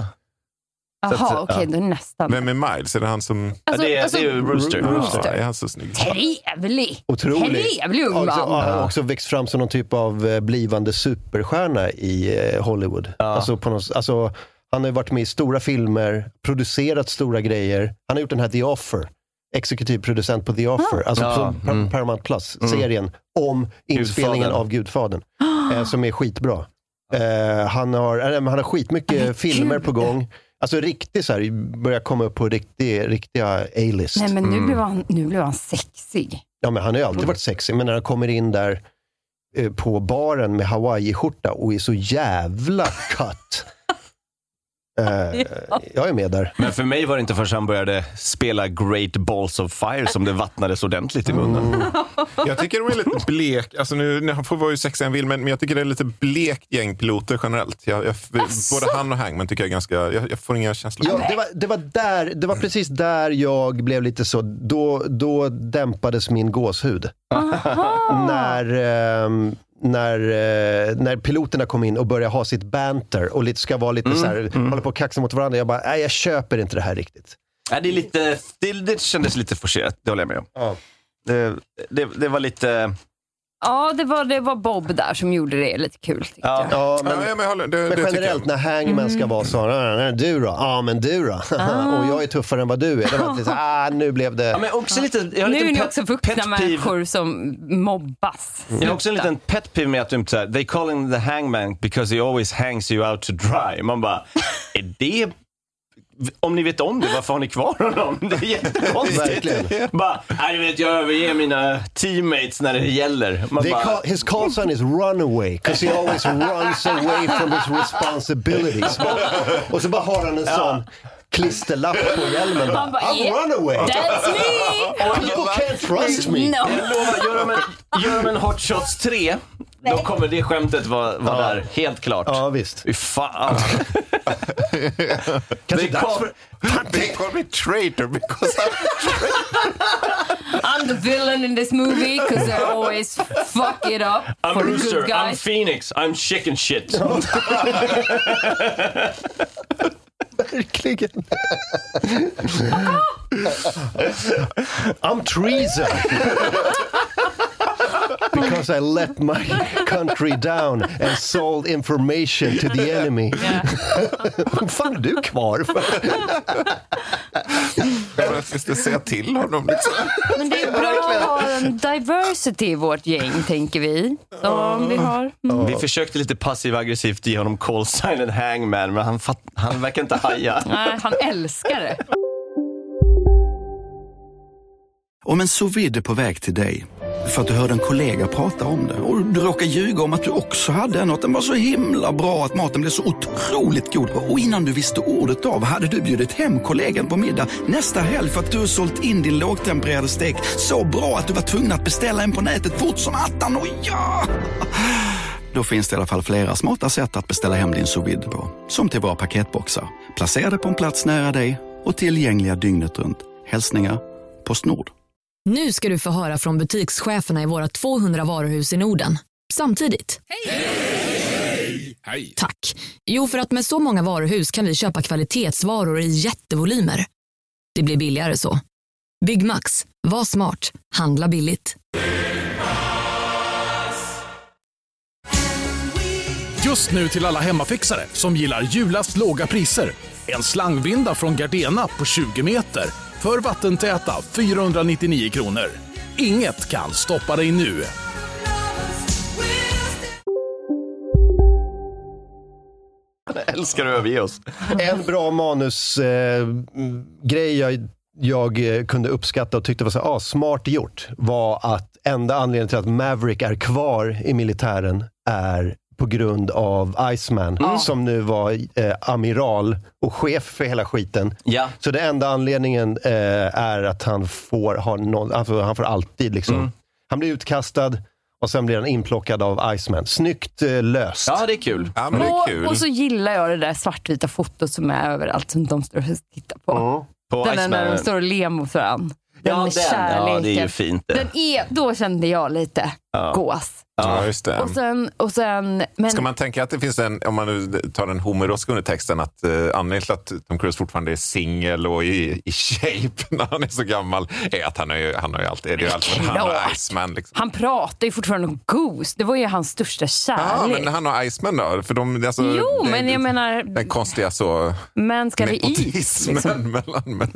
S4: Jaha, okej, okay, ja. Det är nästan.
S5: Men med Miles, är det han som...
S2: Alltså, ja, det, är, alltså, det är ju Rooster.
S4: Rooster.
S5: Ja, är han så snygg?
S4: Trevlig.
S3: Otrolig.
S4: Trevlig ung man.
S3: Han har också växt fram som någon typ av blivande superstjärna i Hollywood. Ja. Alltså, på någon, alltså, han har varit med i stora filmer, producerat stora grejer. Han har gjort den här The Offer. Exekutiv producent på The Offer. Ah. Alltså ja. på mm. Paramount Plus, mm. serien om inspelningen Gudfadern. av Gudfadern. eh, som är skitbra. Eh, han, har, eh, han har skitmycket ah, filmer kul. på gång. Alltså riktigt så här, börjar komma upp på riktig, riktiga A-list.
S4: Nej, men nu,
S3: mm.
S4: blev han, nu blev han sexig.
S3: Ja, men han har ju alltid varit sexig. Men när han kommer in där eh, på baren med Hawaii-skjorta och är så jävla cut. Uh, ja. Jag är med där.
S2: Men för mig var det inte förrän han började spela Great Balls of Fire som det vattnades ordentligt i munnen. Mm.
S5: Jag tycker de är lite blek. Alltså nu, han får vara ju sexig en vill, men, men jag tycker det är lite blek gängpiloter generellt. Jag, jag, både han och Hangman tycker jag är ganska... Jag, jag får inga känslor.
S3: Ja, det, var, det, var där, det var precis där jag blev lite så... Då, då dämpades min gåshud. när... Um, När, när piloterna kom in och började ha sitt banter och lite, ska vara lite mm, så här, mm. hålla på och kaxa mot varandra. Jag bara, nej, jag köper inte det här riktigt.
S2: Nej, det, är lite, det, det kändes lite forcerat, det håller jag med om. Ja. Det, det, det var lite...
S4: Ja, det var, det var Bob där som gjorde det lite kul, tyckte
S3: ja.
S4: jag.
S3: Ja, men, ja, men, håller, det, men det generellt, när Hangman ska vara så, nej, du då? Ja, men du då? Ah. Och jag är tuffare än vad du är. Det var lite så, ah, nu blev det...
S2: Ja, men också lite, jag har
S4: nu
S2: lite
S4: är ni
S2: pet,
S4: också vuxna människor som mobbas.
S2: Mm. Jag har också en liten pet peeve med att de säger, they call him the hangman because he always hangs you out to dry. Man bara, är det... Om ni vet om det, varför har ni kvar honom? Det är jättekonstigt. Bara, nej, vet, jag överger mina teammates när det gäller. Man bara,
S3: call, his call sign is runaway, because he always runs away from his responsibilities. Och så bara har han en ja. sån klisterlapp på hjälmen.
S4: Han bara,
S3: I'm
S4: yeah,
S3: runaway.
S4: That's me.
S3: People can't trust me.
S4: No.
S2: Jag lovar, gör de en, gör de en Hot Shots tre, då kommer det skämtet vara, vara ja. där, helt klart.
S3: Ja, visst.
S2: Fy fan.
S3: Kanske dags för...
S5: They call me traitor because I'm a traitor.
S4: I'm the villain in this movie because I always fuck it up
S2: I'm
S4: for the
S2: Rooster,
S4: good
S2: I'm
S4: guys.
S2: Phoenix, I'm chicken shit.
S3: Verkligen. I'm treason. Because I let my country down and sold information to the enemy. Vad fan är du kvar för?
S5: Jag ska säga till honom liksom.
S4: Men det är bra att ha en diversity i vårt gäng, tänker vi. Som vi har. Mm.
S2: Vi försökte lite passiv-aggressivt ge honom call sign and hangman, men han, fatt, han verkar inte haja.
S4: Nej, han älskar det.
S6: Om en sous vide är på väg till dig för att du hörde en kollega prata om det och du råkar ljuga om att du också hade en och att den var så himla bra att maten blev så otroligt god. Och innan du visste ordet av hade du bjudit hem kollegan på middag nästa helg för att du har sålt in din lågtempererade stek så bra att du var tvungen att beställa en på nätet fort som attan. Och ja! Då finns det i alla fall flera smarta sätt att beställa hem din sous vide på. Som till våra paketboxar, placerade på en plats nära dig och tillgängliga dygnet runt. Hälsningar PostNord.
S7: Nu ska du få höra från butikscheferna i våra tvåhundra varuhus i Norden. Samtidigt. Hej! Hej! Hej! Tack. Jo, för att med så många varuhus kan vi köpa kvalitetsvaror i jättevolymer. Det blir billigare så. Byggmax. Var smart. Handla billigt.
S8: Just nu till alla hemmafixare som gillar Julas låga priser. En slangvinda från Gardena på tjugo meter. För vattentäta fyrahundranittionio kronor. Inget kan stoppa dig nu.
S2: Jag älskar att överge oss.
S3: En bra manusgrej eh, grej jag, jag kunde uppskatta och tyckte var så ah, smart gjort var att enda anledningen till att Maverick är kvar i militären är på grund av Iceman mm. som nu var eh, amiral och chef för hela skiten.
S2: Ja.
S3: Så det enda anledningen eh, är att han får ha någon, alltså han får alltid liksom. Mm. Han blir utkastad och sen blir han inplockad av Iceman. Snyggt eh, löst.
S2: Ja, det är kul.
S5: Ja, men det är kul.
S4: Och, och så gillar jag det där svartvita fotot som är överallt som de står och tittar på. Mm.
S2: På
S4: den
S2: Iceman.
S4: När de står och ler mot varandra. Den
S2: ja,
S4: med
S2: den.
S4: kärleken.
S2: Ja, det är ju fint. Det.
S4: Den är, då kände jag lite
S2: ja.
S4: gås.
S5: Ja, just det.
S4: Och sen, och sen, men...
S5: Ska man tänka att det finns en, om man nu tar den homeriska undertexten, att uh, anledningen till att Tom Cruise fortfarande är singel och i, i shape när han är så gammal är att han, är, han har ju alltid, är det ju alltid han har Iceman. Liksom.
S4: Han pratar ju fortfarande om Ghost. Det var ju hans största kärlek.
S5: Ja, men han har Iceman då? För de, alltså,
S4: jo,
S5: det,
S4: men jag
S5: det,
S4: menar...
S5: Den konstiga så...
S4: Men ska vi i?
S5: Liksom. mellan... mellan.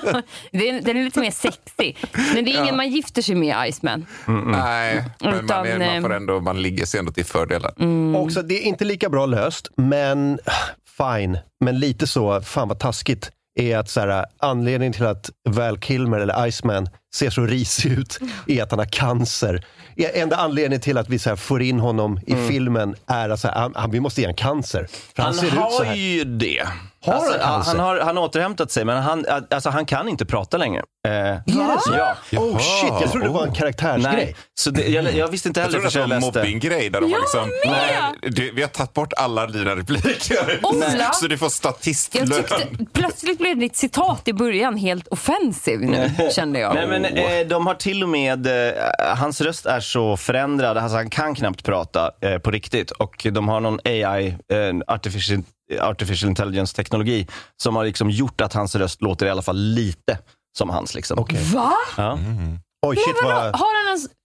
S4: den, den är lite mer sexig. Men det är ingen ja. man gifter sig med Iceman.
S5: Mm, mm. Nej, men
S4: Utan,
S5: man, är, man får ändå, man ligger sig ändå till fördelar.
S3: Mm. Också, det är inte lika bra löst, men fine. Men lite så, fan vad taskigt, är att så här, anledningen till att Val Kilmer eller Iceman ser så risig ut är att han har cancer. Enda anledningen till att vi så här, får in honom i mm. filmen är att så här, han, vi måste ge en cancer. För han, han ser
S2: har
S3: ut så här.
S2: ju det.
S3: Har
S2: alltså,
S3: han,
S2: han, har, han har återhämtat sig, men han, alltså, han kan inte prata längre. Eh,
S3: är det så?
S2: Ja.
S3: Oh shit, jag trodde det var en karaktärsgrej.
S2: Nej, så det, jag, jag visste inte heller.
S5: Jag trodde det var en mobbinggrej där de
S4: jag
S5: har liksom,
S4: nej,
S5: du, vi har tagit bort alla dina repliker.
S4: Ola,
S5: så du får statistlön.
S4: Jag tyckte, plötsligt blev ditt citat i början helt offensiv nu, kände jag.
S2: Nej, men eh, de har till och med, eh, hans röst är så förändrad, alltså, han kan knappt prata eh, på riktigt. Och de har någon A I, eh, artificial, artificial intelligence-teknologi som har liksom gjort att hans röst låter i alla fall lite som hans. Liksom.
S3: Okay.
S4: Va?
S2: Ja.
S3: Mm. Oj, shit,
S4: men,
S3: vad...
S4: Har han ens...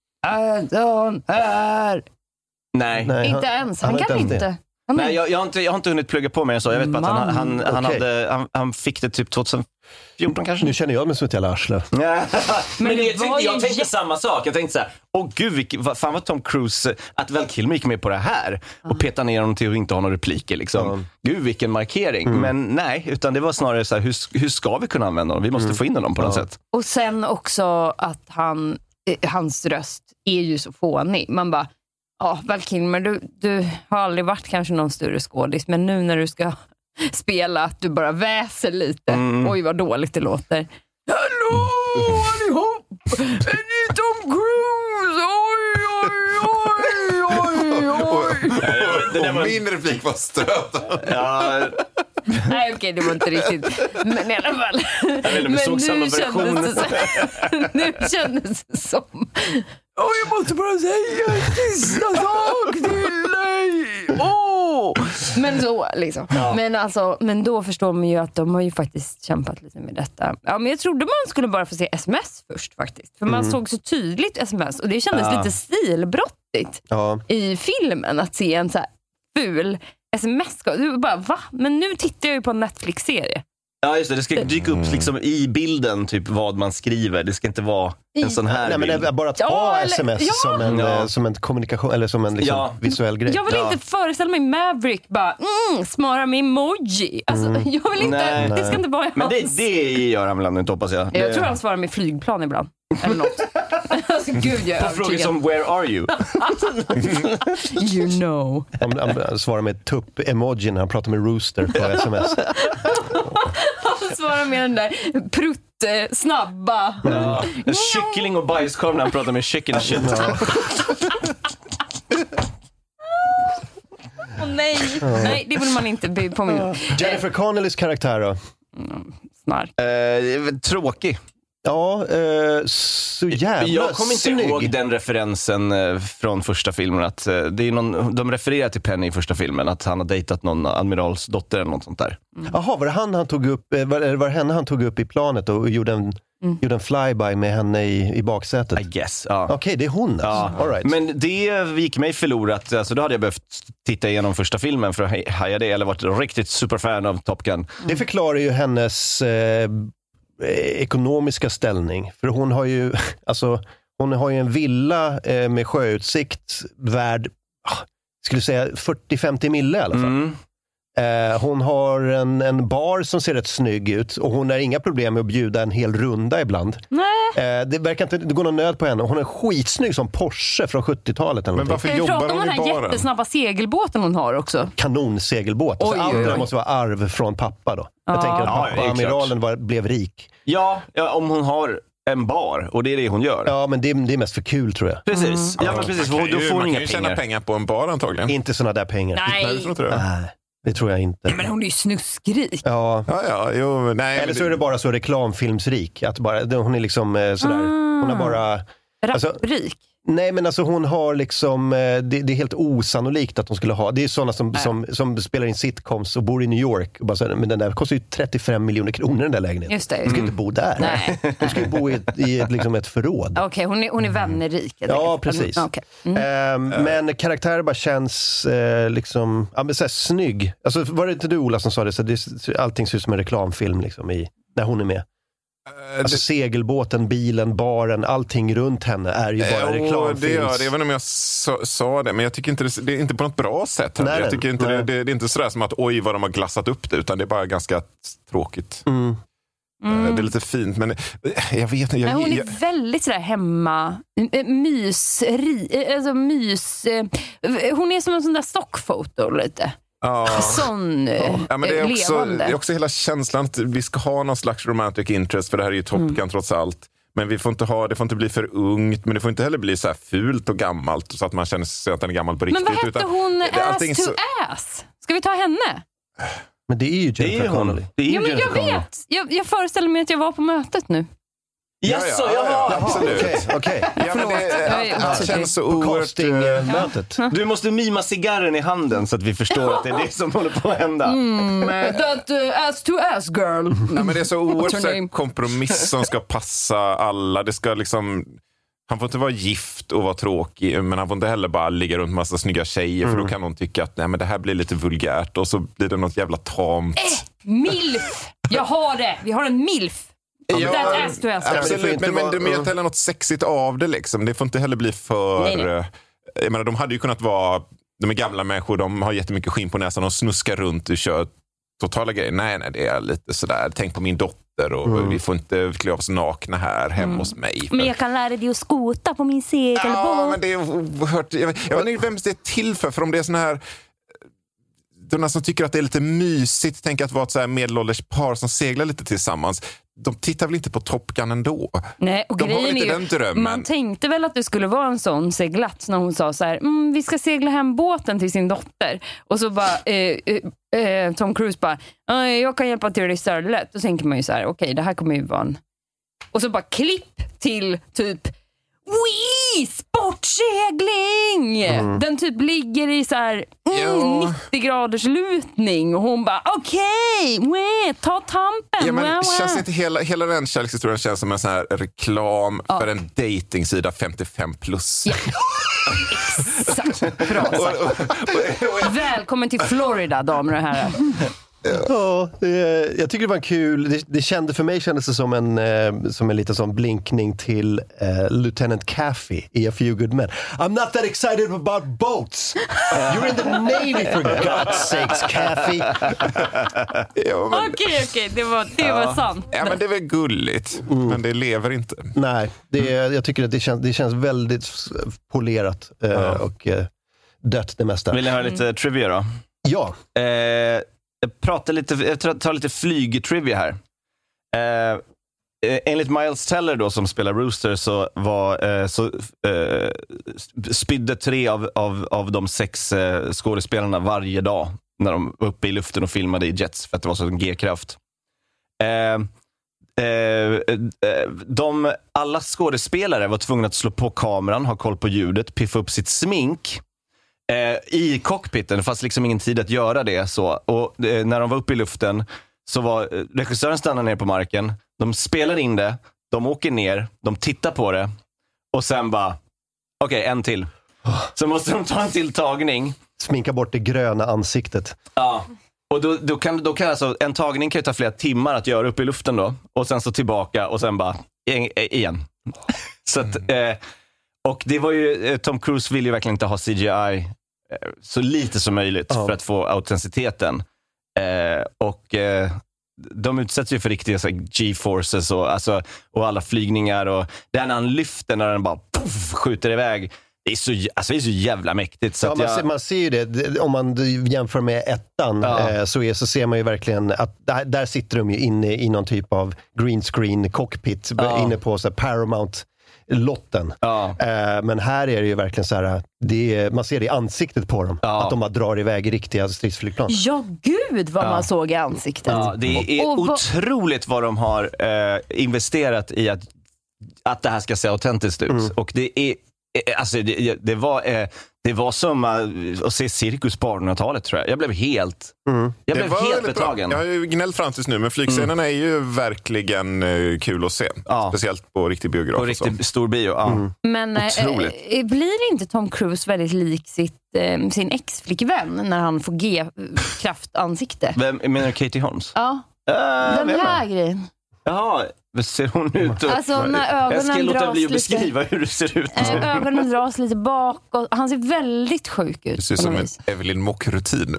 S4: Äh, här.
S2: Nej.
S3: Nej,
S4: inte
S3: han,
S4: ens, han,
S3: han
S4: kan inte.
S3: Det.
S2: Nej, jag, jag, har inte, jag har inte hunnit plugga på mig så. Jag vet bara att han, han, han,
S3: okay.
S2: hade, han, han fick det typ tjugohundrafjorton kanske.
S3: Nu känner jag mig som ett jävla arsle.
S2: men
S4: Men
S2: men
S4: det
S2: jag, tänkte,
S4: var ju
S2: jag tänkte
S4: jä-
S2: samma sak. Jag tänkte så här, åh gud, vilk, vad, fan vad Tom Cruise, att Val Kilmer gick med på det här och petade ner honom till att inte ha några repliker. Liksom.
S3: Mm.
S2: Gud, vilken markering. Mm. Men nej, utan det var snarare så här, hur, hur ska vi kunna använda honom? Vi måste mm. få in honom på något
S3: ja.
S2: sätt.
S4: Och sen också att han, eh, hans röst är ju så fånig. Man bara, ja, Val Kilmer, du, du har aldrig varit kanske någon större skådis, men nu när du ska spela att du bara väser lite. Mm. Oj, vad dåligt det låter. Hallå, allihop! Är ni Tom Cruise? Oj, oj, oj, oj, oj.
S5: Och min replik var stöd.
S2: Ja,
S4: Nej, okej, okay, det var inte riktigt. Men i alla fall.
S2: Jag vet inte, men nu, kändes det
S4: så, nu kändes det som... Åh, oh, jag måste bara säga en sista sak till dig. Oh. Men så liksom. Ja. Men, alltså, men då förstår man ju att de har ju faktiskt kämpat lite med detta. Ja, men jag trodde man skulle bara få se sms först faktiskt. För man mm. såg så tydligt sms. Och det kändes ja. lite stilbrottigt ja. i filmen att se en så här ful sms. Du bara, va? Men nu tittar jag ju på en Netflix-serie.
S2: Ja, just det. Det ska dyka upp liksom i bilden typ vad man skriver. Det ska inte vara en sån här
S3: Nej, men det är bara att ha ja, sms ja. som en ja. som en kommunikation eller som en liksom ja. visuell grej.
S4: Jag vill
S3: ja.
S4: inte föreställa mig Maverick bara mm, smara med emoji. Alltså, mm. jag vill inte Nej. det ska inte vara
S2: Men det, det gör han väl inte, hoppas jag.
S4: Jag
S2: det...
S4: tror han svarar med flygplan ibland. Eller något. Alltså, gud, jag
S2: på frågor som where are you?
S4: You know.
S3: Han, han svarar med tupp-emoji när han pratar med Rooster på sms.
S4: Han svarar med den där prutt snabba.
S2: Ja. Kyckling och bajskorv när han pratar med chicken shit.
S4: Åh oh, nej. Ja. Nej, det vill man inte by på min.
S3: Jennifer Connellys karaktär då?
S4: Mm, snark.
S2: Eh, tråkig.
S3: Ja, eh, så jävla
S2: Jag kommer inte
S3: snygg.
S2: ihåg den referensen eh, från första filmen. Att, eh, det är någon, de refererar till Penny i första filmen. Att han har dejtat någon admiralsdotter eller något sånt där.
S3: Jaha, mm. var det han han tog upp, eh, var, var det henne han tog upp i planet och gjorde en, mm. gjorde en flyby med henne i, i baksätet?
S2: I guess, ja.
S3: Okej, okay, det är hon alltså.
S2: Ja.
S3: All right.
S2: Men det gick mig förlorat. Alltså, då hade jag behövt titta igenom första filmen för att haja det. Eller varit riktigt superfan av Top Gun. Mm.
S3: Det förklarar ju hennes... Eh, ekonomiska ställning, för hon har ju alltså, hon har ju en villa eh, med sjöutsikt värd ah, skulle säga fyrtio till femtio mille i alla fall. Mm. Eh, hon har en, en bar som ser rätt snygg ut och hon har inga problem med att bjuda en hel runda ibland.
S4: Nej.
S3: Eh, det verkar inte det går någon nöd på henne. Hon är skitsnygg som Porsche från sjuttiotalet eller
S5: Men varför jobbar hon i baren?
S4: Den här jättesnabba segelbåten hon har också.
S3: Kanonsegelbåt. Alltså, andra måste vara arv från pappa då. Jag ja. tänker att pappa ja, amiralen var, blev rik.
S2: Ja, ja, om hon har en bar och det är det hon gör.
S3: Ja, men det, det är mest för kul tror jag.
S2: Precis. Mm. Ja, men precis.
S5: Man
S2: då får
S5: man
S2: inga
S5: kan ju tjäna pengar på en bar antagligen.
S3: Inte såna där pengar.
S4: Nej.
S5: Nej, det tror jag.
S3: Nej. Det tror jag inte.
S4: Men hon är ju snuskrik.
S3: Ja.
S5: Ja, ja, jo, nej,
S3: Eller så är det bara så reklamfilmsrik. Att bara, hon är liksom eh, sådär. Ah. Hon har bara...
S4: Rapprik.
S3: Alltså, nej, men alltså hon har liksom... Eh, det, det är helt osannolikt att hon skulle ha... Det är sådana som, äh. som, som spelar in sitcoms och bor i New York. Och bara så, men den där kostar ju trettiofem miljoner kronor den där lägenheten.
S4: Just det.
S3: Hon ska mm. inte bo där.
S4: Nej.
S3: Hon ska ju bo i ett, i ett, liksom ett förråd.
S4: Okej, okay, hon är, hon är vännerik.
S3: Ja, precis.
S4: Mm. Okay. Mm.
S3: Um, men karaktären bara känns uh, liksom... Ja, men så här, snygg. Alltså, var det inte du, Ola, som sa det? Så det allting ser ut som en reklamfilm liksom, i, när hon är med. Alltså det, segelbåten, bilen, baren, allting runt henne är ju bara
S5: äh,
S3: reklamfilms.
S5: Det gör det, även om jag sa, sa det, men jag tycker inte det, det är inte på något bra sätt. Nej, jag tycker inte det, det, det är inte sådär som att oj vad de har glassat upp det, utan det är bara ganska tråkigt.
S3: Mm.
S5: Mm. Det är lite fint, men jag vet inte. Jag,
S4: hon är
S5: jag,
S4: väldigt sådär hemma, mysri, alltså mys. Hon är som en sån där stockfoto lite.
S5: Ja.
S4: Sån
S5: ja, men det är också,
S4: levande.
S5: Det är också hela känslan att vi ska ha någon slags romantic interest, för det här är ju Top Gun mm. trots allt. Men vi får inte ha, det får inte bli för ungt, men det får inte heller bli så här fult och gammalt så att man känner sig att den är gammal på riktigt.
S4: Men vad hette
S5: utan,
S4: hon
S5: det,
S4: ass to
S5: så...
S4: ass? Ska vi ta henne?
S3: Men det är ju Jennifer Connelly.
S4: Ja, men jag vet. Jag, jag föreställer mig att jag var på mötet nu.
S2: Yes, ja, ja, ja, ja,
S5: absolut.
S3: Okej, okej.
S5: Ja, men det, det, det känns så oerhört...
S3: Castingmötet.
S2: Du måste mima cigarren i handen så att vi förstår att det är det som håller på att hända.
S4: Mm, that uh, ass to ass girl.
S5: Ja, men det är så oerhört kompromiss som ska passa alla. Det ska liksom... Han får inte vara gift och vara tråkig, men han får inte heller bara ligga runt massa snygga tjejer, mm. för då kan någon tycka att nej, men det här blir lite vulgärt och så blir det något jävla tamt.
S4: Eh, milf! Jag har det! Vi har en milf!
S5: Ja,
S4: that
S5: absolut, men, men du vet heller något sexigt av det liksom. Det får inte heller bli för... Nej, nej. Jag menar, de hade ju kunnat vara... De är gamla människor, de har jättemycket skinn på näsan, de snuskar runt och kör totala grejer. Nej, nej, det är lite sådär. Tänk på min dotter och mm. vi får inte klä av oss nakna här hemma mm. hos mig. För...
S4: Men jag kan lära dig att skota på min segelbåt.
S5: Ja, men det är oerhört... Jag, jag vet inte vem det är till för, för om det är sån här... de som tycker att det är lite mysigt, tänker att vara ett så här medelålders par som seglar lite tillsammans, de tittar väl inte på Top Gun ändå. Nej, och de har inte den drömmen.
S4: Man tänkte väl att det skulle vara en sån seglats när hon sa så här, mm, vi ska segla hem båten till sin dotter. Och så bara eh, eh, Tom Cruise bara, jag kan hjälpa till istället. Då tänker man ju så här, okej, okay, det här kommer ju vara en... Och så bara klipp till typ Wii! Sportsegling! Mm. Den typ ligger i så här mm, nittio graders lutning och hon bara okej, okay, ta tampen.
S5: Ja, men
S4: wow, wow.
S5: Känns inte hela, hela den kärlekshistorien känns som en sån här reklam ja. för en datingsida femtiofem plus.
S4: Ja. Exakt, bra sagt. Välkommen till Florida, damer och herrar.
S3: Ja, det, jag tycker det var en kul, det, det kände för mig kändes det som en, eh, som en liten sån blinkning till eh, Lieutenant Caffey i A Few Good Men. I'm not that excited about boats. You're in the Navy for God's sakes, Caffey.
S4: ja, men... Okej, okej, det var, det ja. var sant.
S5: Ja, men det är väl gulligt, mm. men det lever inte.
S3: Nej, det, jag tycker att det känns, det känns väldigt polerat eh, ja. och eh, dött det mesta.
S2: Vill ni höra lite mm. trivia då?
S3: Ja.
S2: Eh... Jag pratar lite, jag tar lite flygtrivia här. Eh, enligt Miles Teller då, som spelar Rooster, så var eh, så eh, spydde tre av, av, av de sex eh, skådespelarna varje dag när de var uppe i luften och filmade i jets, för att det var så en G-kraft. Eh, eh, de, alla skådespelare var tvungna att slå på kameran, ha koll på ljudet, piffa upp sitt smink i cockpiten. Det fanns liksom ingen tid att göra det så. Och eh, när de var uppe i luften så var eh, regissören stannar ner på marken, de spelar in det, de åker ner, de tittar på det och sen bara okej, okay, en till. Så måste de ta en till tagning.
S3: Sminka bort det gröna ansiktet.
S2: Ja. Och då, då kan, då kan alltså, en tagning kan ju ta flera timmar att göra uppe i luften då. Och sen så tillbaka och sen bara igen. Så att, eh, och det var ju, Tom Cruise ville ju verkligen inte ha C G I så lite som möjligt oh. för att få autenticiteten. Eh, och eh, de utsätts ju för riktiga så här, G-forces och, alltså, och alla flygningar. Och där när han lyfter, när den bara puff, skjuter iväg. Det är så, alltså, det är så jävla mäktigt. Så
S3: ja,
S2: att
S3: man,
S2: jag...
S3: ser, man ser ju det, om man jämför med ettan ja. eh, så, är, så ser man ju verkligen att där, där sitter de ju inne i någon typ av green screen cockpit, ja. inne på så här, Paramount lotten. Ja. Eh, men här är det ju verkligen så här, det är, man ser det i ansiktet på dem, ja. att de bara drar iväg riktiga stridsflygplan.
S4: Ja, gud vad ja. man såg i ansiktet.
S2: Ja, det är och, och, otroligt vad de har eh, investerat i att, att det här ska se autentiskt ut. Mm. Och det är alltså det, det var eh, det var som uh, att se cirkus på artonhundratalet, tror jag. Jag blev helt mm. jag blev helt betagen.
S5: Jag har ju gnällt fram tills nu, men flygscenerna mm. är ju verkligen uh, kul att se. Ja. Speciellt på riktig biograf.
S2: På riktigt stor bio, ja. Mm.
S4: Men äh, blir inte Tom Cruise väldigt lik sitt, äh, sin ex-flickvän när han får G-kraftansikte?
S2: Vem menar Katie Holmes?
S4: Ja, uh, den här grejen.
S2: Jaha, ser hon ut? Och...
S4: Alltså när ögonen
S2: jag ska låta bli att
S4: lite...
S2: beskriva hur det ser ut.
S4: Äh, ögonen dras lite bakåt. Han ser väldigt sjuk ut.
S5: Det ser som en Evelyn Mock-rutin.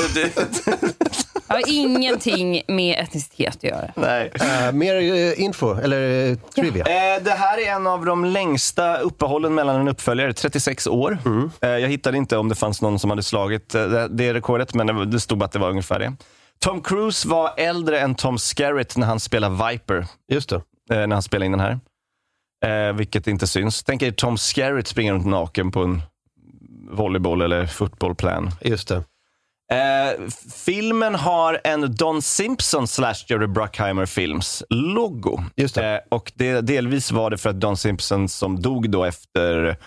S4: Jag har ingenting med etnicitet att göra.
S2: Nej.
S3: Uh, mer uh, info, eller uh, trivia.
S2: Ja. Uh, det här är en av de längsta uppehållen mellan en uppföljare, trettiosex år. Mm. Uh, jag hittade inte om det fanns någon som hade slagit uh, det, det rekordet, men det, det stod att det var ungefär det. Tom Cruise var äldre än Tom Skerritt när han spelade Viper.
S3: Just det.
S2: Eh, när han spelade in den här. Eh, vilket inte syns. Tänk er Tom Skerritt springer runt naken på en volleyboll- eller fotbollplan.
S3: Just det.
S2: Eh, filmen har en Don Simpson slash Jerry Bruckheimer Films logo.
S3: Just det.
S2: Eh, och det, delvis var det för att Don Simpson, som dog då efter...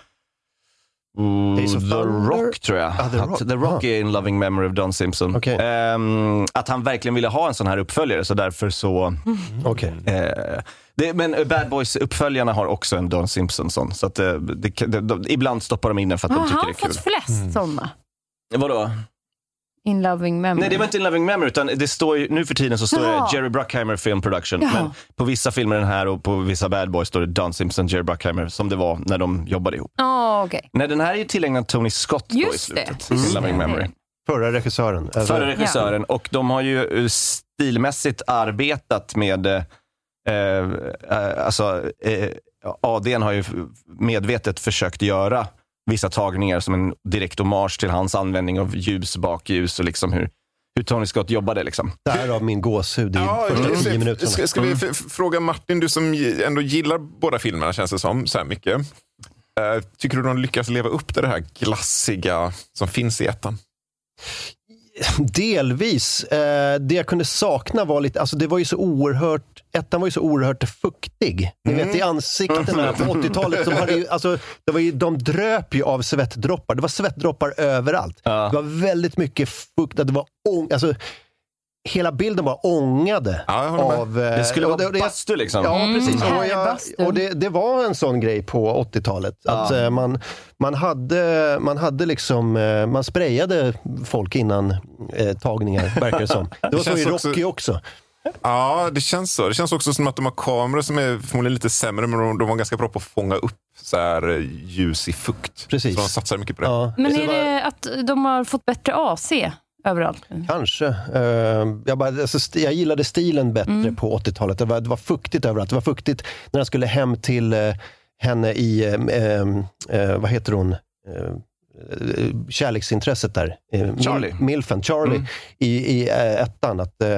S2: Mm, The Rock, tror jag. Ah, The Rock, The Rock ah. är in loving memory of Don Simpson. Okay. Um, att han verkligen ville ha en sån här uppföljare, så därför så... Mm.
S3: Okay.
S2: Uh, det, men Bad Boys-uppföljarna har också en Don Simpson sån, så att uh, det, det, de, ibland stoppar de in den för att ah, de tycker det är kul.
S4: Har han fått flest mm. såna?
S2: Vadå?
S4: In loving memory.
S2: Nej, det var inte in loving memory, utan det står ju, nu för tiden så står Jaha. det Jerry Bruckheimer Film Production. Jaha. Men på vissa filmer den här och på vissa Bad Boys står det Don Simpson, Jerry Bruckheimer, som det var när de jobbade ihop.
S4: Oh, okay.
S2: Nej, den här är ju tillägnad Tony Scott då i slutet.
S3: Mm.
S2: In loving memory.
S3: Förra regissören.
S2: Alltså. Förra regissören. Ja. Och de har ju stilmässigt arbetat med eh, eh, alltså eh, A D:n har ju medvetet försökt göra vissa tagningar som en direkt hommage till hans användning av ljus, bakljus och liksom hur, hur Tony Scott jobbade liksom.
S3: Därav min gåshud i
S5: ja,
S3: första tio minuterna.
S5: Ska, ska vi f- fråga Martin, du som ändå gillar båda filmerna känns det som så här mycket. Uh, tycker du de lyckas leva upp till det här glassiga som finns i ettan?
S3: Delvis. Eh, det jag kunde sakna var lite, alltså det var ju så oerhört, ettan var ju så oerhört fuktig. Ni
S5: Mm.
S3: vet i ansiktena på åttiotalet, de, hade ju, alltså, det var ju, de dröp ju av svettdroppar. Det var svettdroppar överallt.
S2: Ja.
S3: Det var väldigt mycket fukt, det var ång, alltså hela bilden var ångade
S5: Ja, jag håller med.
S3: av... eh,
S2: Det skulle
S3: och
S2: vara bastu liksom.
S3: Ja, precis.
S4: Mm,
S3: och jag,
S4: härbastu.
S3: och det, det var en sån grej på åttiotalet. Att
S2: Ja.
S3: eh, man, man, hade, man hade liksom... eh, Man sprayade folk innan eh, tagningar, verkar det som. Det var så i
S5: känns
S3: Rocky
S5: också-
S3: också.
S5: Ja, det känns så. Det känns också som att de har kameror som är förmodligen lite sämre, men de, de var ganska bra på att fånga upp så här ljus i fukt.
S3: Precis.
S5: Så de satsar mycket på det.
S3: Ja.
S4: Men
S3: Så
S4: är
S3: var-
S4: det att de har fått bättre A C överallt?
S3: Kanske. Uh, jag, bara, alltså, st- jag gillade stilen bättre mm. på åttiotalet. Det var, det var fuktigt överallt. Det var fuktigt när jag skulle hem till uh, henne i, uh, uh, vad heter hon? Uh, kärleksintresset där. Uh,
S2: Charlie.
S3: Mil- Milfen, Charlie,
S2: Mm.
S3: i, i uh, ettan. Att, uh,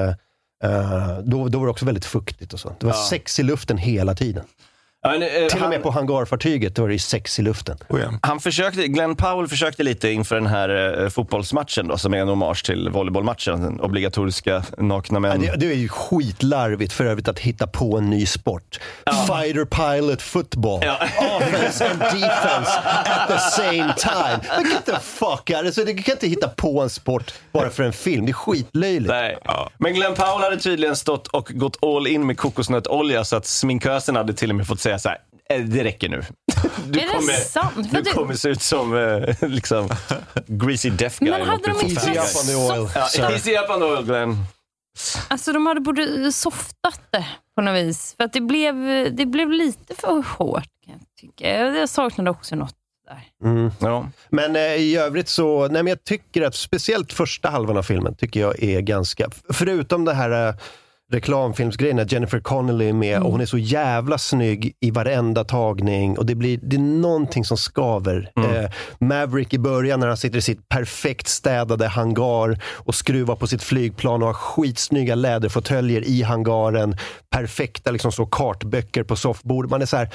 S3: uh, då, då var det också väldigt fuktigt och så. Det var
S2: Ja.
S3: sex i luften hela tiden.
S2: Ja, men, eh,
S3: Till och
S2: han,
S3: med på hangarfartyget, då var det ju sex i luften.
S5: Oh, ja.
S2: han försökte, Glenn Powell försökte lite inför den här eh, fotbollsmatchen då, som är en hommage till volleybollmatchen, den obligatoriska nakna män.
S3: Det, det är ju skitlarvigt för övrigt att hitta på en ny sport. Fighter pilot football.
S2: Ja.
S3: Offense and defense at the same time. Men get the fuck out. Alltså, du kan inte hitta på en sport bara för en film. Det är skitlöjligt.
S2: Nej. Men Glenn Powell hade tydligen stått och gått all in med kokosnötolja, så att sminkösen hade till och med fått säga så här: det räcker nu. Du
S4: Är det
S2: kommer,
S4: sant? För
S2: du
S4: du-
S2: kommer se ut som eh, liksom greasy deaf guy.
S4: Men hade de inte
S3: Easy up on the oil.
S2: Ja,
S3: sir.
S2: easy up on the oil, Glenn.
S4: Alltså de hade borde softat det på något vis. För att det blev, det blev lite för hårt, kan jag tycka. Jag saknade också något där.
S3: Mm.
S2: Ja.
S3: Men eh, i övrigt så, nej men jag tycker att speciellt första halvan av filmen tycker jag är ganska, förutom det här eh, reklamfilmsgrejen när Jennifer Connelly är med, mm. och hon är så jävla snygg i varenda tagning, och det blir det är någonting som skaver. Mm. Eh, Maverick i början när han sitter i sitt perfekt städade hangar och skruvar på sitt flygplan och har skitsnygga läderfåtöljer i hangaren, perfekta liksom så kartböcker på soffbord. Man är så här,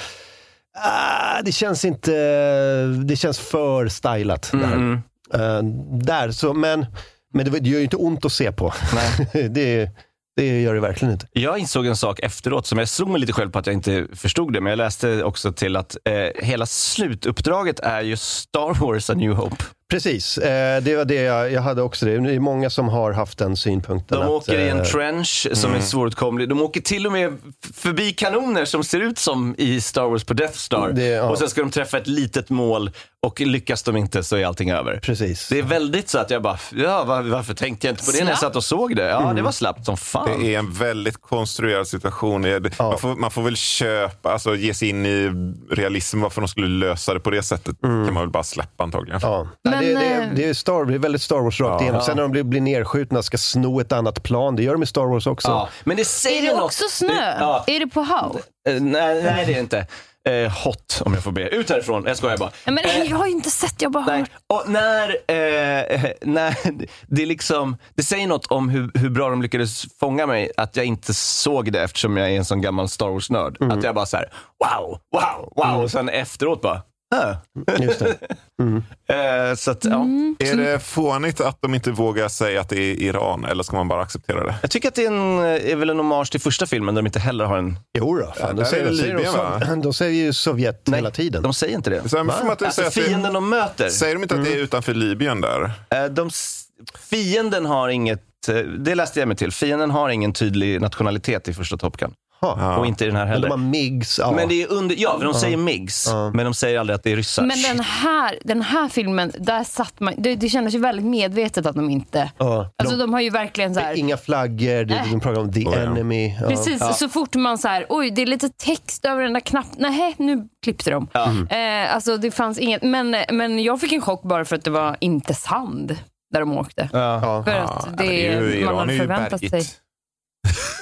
S3: ah, det känns inte, det känns för stylat där.
S2: Mm.
S3: Uh, där så, men men det, det gör ju inte ont att se på. Nej. det Det gör det verkligen inte.
S2: Jag insåg en sak efteråt som jag slog mig lite själv på att jag inte förstod det, men jag läste också till att eh, hela slutuppdraget är ju Star Wars A New Hope.
S3: Precis, eh, det var det jag, jag hade också det. Det är många som har haft den synpunkten.
S2: De
S3: att,
S2: åker i en
S3: eh,
S2: trench som
S5: mm.
S2: är svåråtkomlig. De åker till och med f- förbi kanoner som ser ut som i Star Wars på Death Star.
S3: Det, ja.
S2: Och sen ska de träffa ett litet mål, och lyckas de inte så är allting över.
S3: Precis.
S2: Det är väldigt så att jag bara, ja, var, varför tänkte jag inte på det när jag satt och såg det? Ja, det var slappt som fan.
S5: Det är en väldigt konstruerad situation. Det-
S3: Ja.
S5: Man, får, man får väl köpa, alltså ge sig in i realism, varför de skulle lösa det på det sättet kan man väl bara släppa antagligen.
S3: Ja.
S4: Men,
S3: Nej, det, det,
S4: eh,
S3: är, det, är Star, det är väldigt Star Wars rakt
S5: Ja.
S3: igenom.
S2: Ja.
S3: Sen när de blir, blir nedskjutna ska sno ett annat plan. Det gör de i Star Wars också.
S2: Ja, men det säger
S4: Är det
S2: något.
S4: också snö?
S2: Det, ja.
S4: Är det på hav?
S2: Eh, nej, nej, det är inte. Eh, hot, om jag får be. Ut härifrån, jag skojar bara.
S4: Ja, men, jag har ju inte sett, jag bara
S2: Nej.
S4: hört.
S2: Och när, eh, när det liksom, det säger något om hur, hur bra de lyckades fånga mig, att jag inte såg det eftersom jag är en sån gammal Star Wars-nörd.
S3: Mm.
S2: Att jag bara så här: wow, wow, wow,
S3: Mm.
S2: och sen efteråt bara, ah.
S3: Just det. Mm.
S2: eh, så att, ja.
S4: Mm.
S5: Är det fånigt att de inte vågar säga att det är Iran, eller ska man bara acceptera det?
S2: Jag tycker att det är, en, är väl en hommage till första filmen där de inte heller har en...
S3: Jo då, fan,
S5: Ja,
S3: de,
S5: där är
S3: säger,
S5: det
S3: de, säger,
S5: Libyen, va?
S3: de, de säger ju Sovjet
S2: Nej,
S3: hela tiden.
S2: De säger inte det.
S5: Så jag får mig att du
S2: Alltså
S5: säger att det-
S2: fienden de möter.
S5: Säger de inte att det är utanför Libyen där?
S2: Eh, de, s- fienden har inget, eh, det läste jag mig till, fienden har ingen tydlig nationalitet i första Top Gun.
S3: Ha.
S2: Och inte i den här
S3: Men
S2: heller.
S3: de har MIGs. Ja.
S2: Men det är under, ja, för de säger MIGs,
S3: Ja.
S2: men de säger aldrig att det är ryssar.
S4: Men den här, den här filmen, där satt man, det, det kändes ju väldigt medvetet att de inte...
S3: Ja.
S4: Alltså
S3: de,
S4: de har ju verkligen så här...
S3: inga flaggor, det, de pratar om the
S5: Oh, ja.
S3: enemy. Ja.
S4: Precis, så fort man så här, oj, det är lite text över den där knappen. Nej, nu klippte de.
S2: Ja.
S4: Eh, alltså det fanns inget, men, men jag fick en chock bara för att det var inte sand där de åkte.
S2: Ja.
S3: Ja.
S4: För
S5: Ja,
S4: att
S5: men
S4: det,
S5: är ju-
S4: man
S5: Iran är
S4: hade
S5: ju
S4: förväntat sig.
S5: bergigt.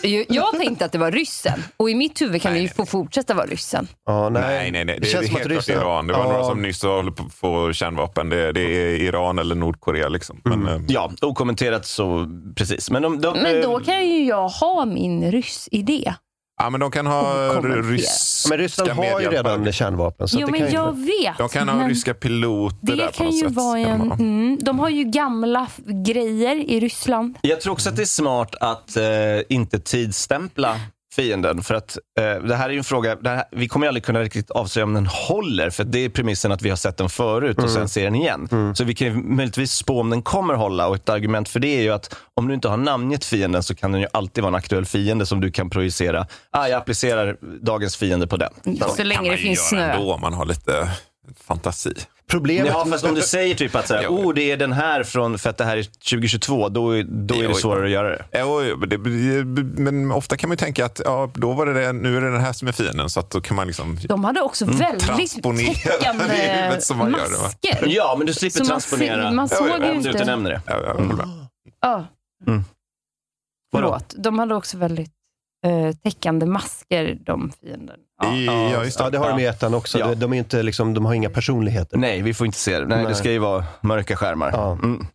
S4: Jag, jag tänkte att det var ryssen. Och i mitt huvud kan nej, det ju få fortsätta vara ryssen.
S3: Ja, nej.
S5: nej, nej, nej. Det,
S3: det känns
S5: det är helt klart Iran. Det var ja. några som nyss håller på att få kärnvapen. Det, det är Iran eller Nordkorea liksom. Men,
S2: mm. Ja, okommenterat så precis. Men, de, de,
S4: men då kan ju jag ha min ryss-idé.
S5: Ja, men de kan ha ryska
S3: Men Ryssland har ju redan kärnvapen. Så
S4: jo,
S3: det
S4: men
S3: kan
S4: jag
S3: ju...
S4: vet.
S5: De kan ha ryska piloter
S4: det
S5: där på
S4: kan
S5: något
S4: ju
S5: sätt.
S4: Vara en, mm, de har ju gamla grejer i Ryssland.
S2: Jag tror också att det är smart att eh, inte tidsstämpla fienden. För att eh, det här är ju en fråga, det här, vi kommer ju aldrig kunna riktigt avslöja om den håller. För det är premissen att vi har sett den förut och mm. sen ser den igen. Mm. Så vi kan ju möjligtvis spå om den kommer hålla. Och ett argument för det är ju att om du inte har namngett fienden så kan den ju alltid vara en aktuell fiende som du kan projicera. Ah, jag applicerar dagens fiende på den.
S4: Så, så länge det finns snö.
S5: Ändå, om man har lite fantasi.
S2: Problemet... Ja, fast om du säger typ att såhär, oh, det är den här från, för att det här är tjugohundratjugotvå, då, då är det svårare att göra det.
S5: Ja, det, men ofta kan man ju tänka att ja, då var det, det nu är det den här som är fienden, så att då kan man liksom...
S4: De hade också mm, väldigt täckande som man masker.
S2: Gör det, ja, men du slipper
S4: så
S2: transponera.
S4: Man, man såg
S2: ja, ja,
S4: ju inte...
S2: Du inte nämner det.
S5: Ja, ja, mm.
S4: ja. Mm. Förlåt, de hade också väldigt uh, täckande masker, de fienden.
S5: Ja, ja, just det.
S3: Ja, det har de i ettan också. Ja. De, de, är inte, liksom, de har inga personligheter.
S2: Nej, vi får inte se det. Nej, Nej. Det ska ju vara mörka skärmar. Ja. Mm.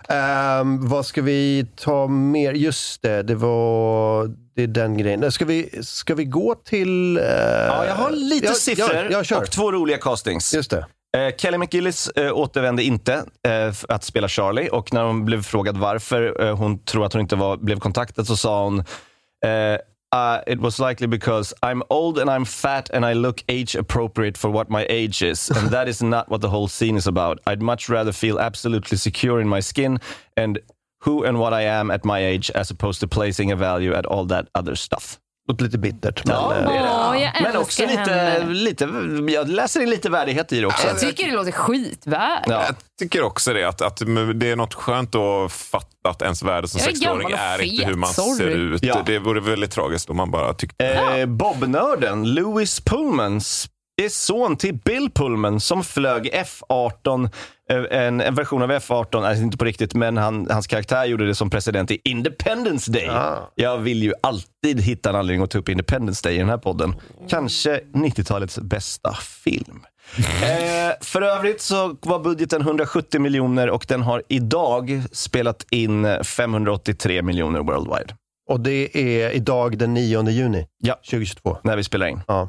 S3: Um, vad ska vi ta mer? Just det, det var det är den grejen. Ska vi, ska vi gå till... Uh...
S2: Ja, jag har lite
S3: jag,
S2: siffror
S3: jag, jag
S2: och två roliga castings.
S3: Just det.
S2: Uh, Kelly McGillis uh, återvände inte uh, att spela Charlie, och när hon blev frågad varför uh, hon tror att hon inte var, blev kontaktad, så sa hon... Uh, Uh, it was likely because I'm old and I'm fat and I look age appropriate for what my age is, and that is not what the whole scene is about. I'd much rather feel absolutely secure in my skin and who and what I am at my age, as opposed to placing a value at all that other stuff.
S3: Låter lite bittert. Men,
S2: ja,
S3: det är
S4: det. Ja.
S2: Men också lite, lite, jag läser in lite värdighet i det också.
S4: Jag tycker det låter skitvärt.
S5: Ja. Jag tycker också det, att, att det är något skönt att fatta att ens värde som sextioåring är fet, inte hur man sorry. ser ut. Ja. Det vore väldigt tragiskt om man bara tyckte...
S2: Eh, Bob-nörden Louis Pullman är son till Bill Pullman som flög F arton, en, en version av F arton, alltså inte på riktigt, men han, hans karaktär gjorde det som president i Independence Day. Ah. Jag vill ju alltid hitta en anledning att ta upp Independence Day i den här podden. Kanske nittiotalets bästa film. eh, för övrigt så var budgeten hundrasjuttio miljoner och den har idag spelat in femhundraåttiotre miljoner worldwide.
S3: Och det är idag den nionde juni
S2: ja.
S3: tjugohundratjugotvå.
S2: När vi spelar in.
S3: Ja.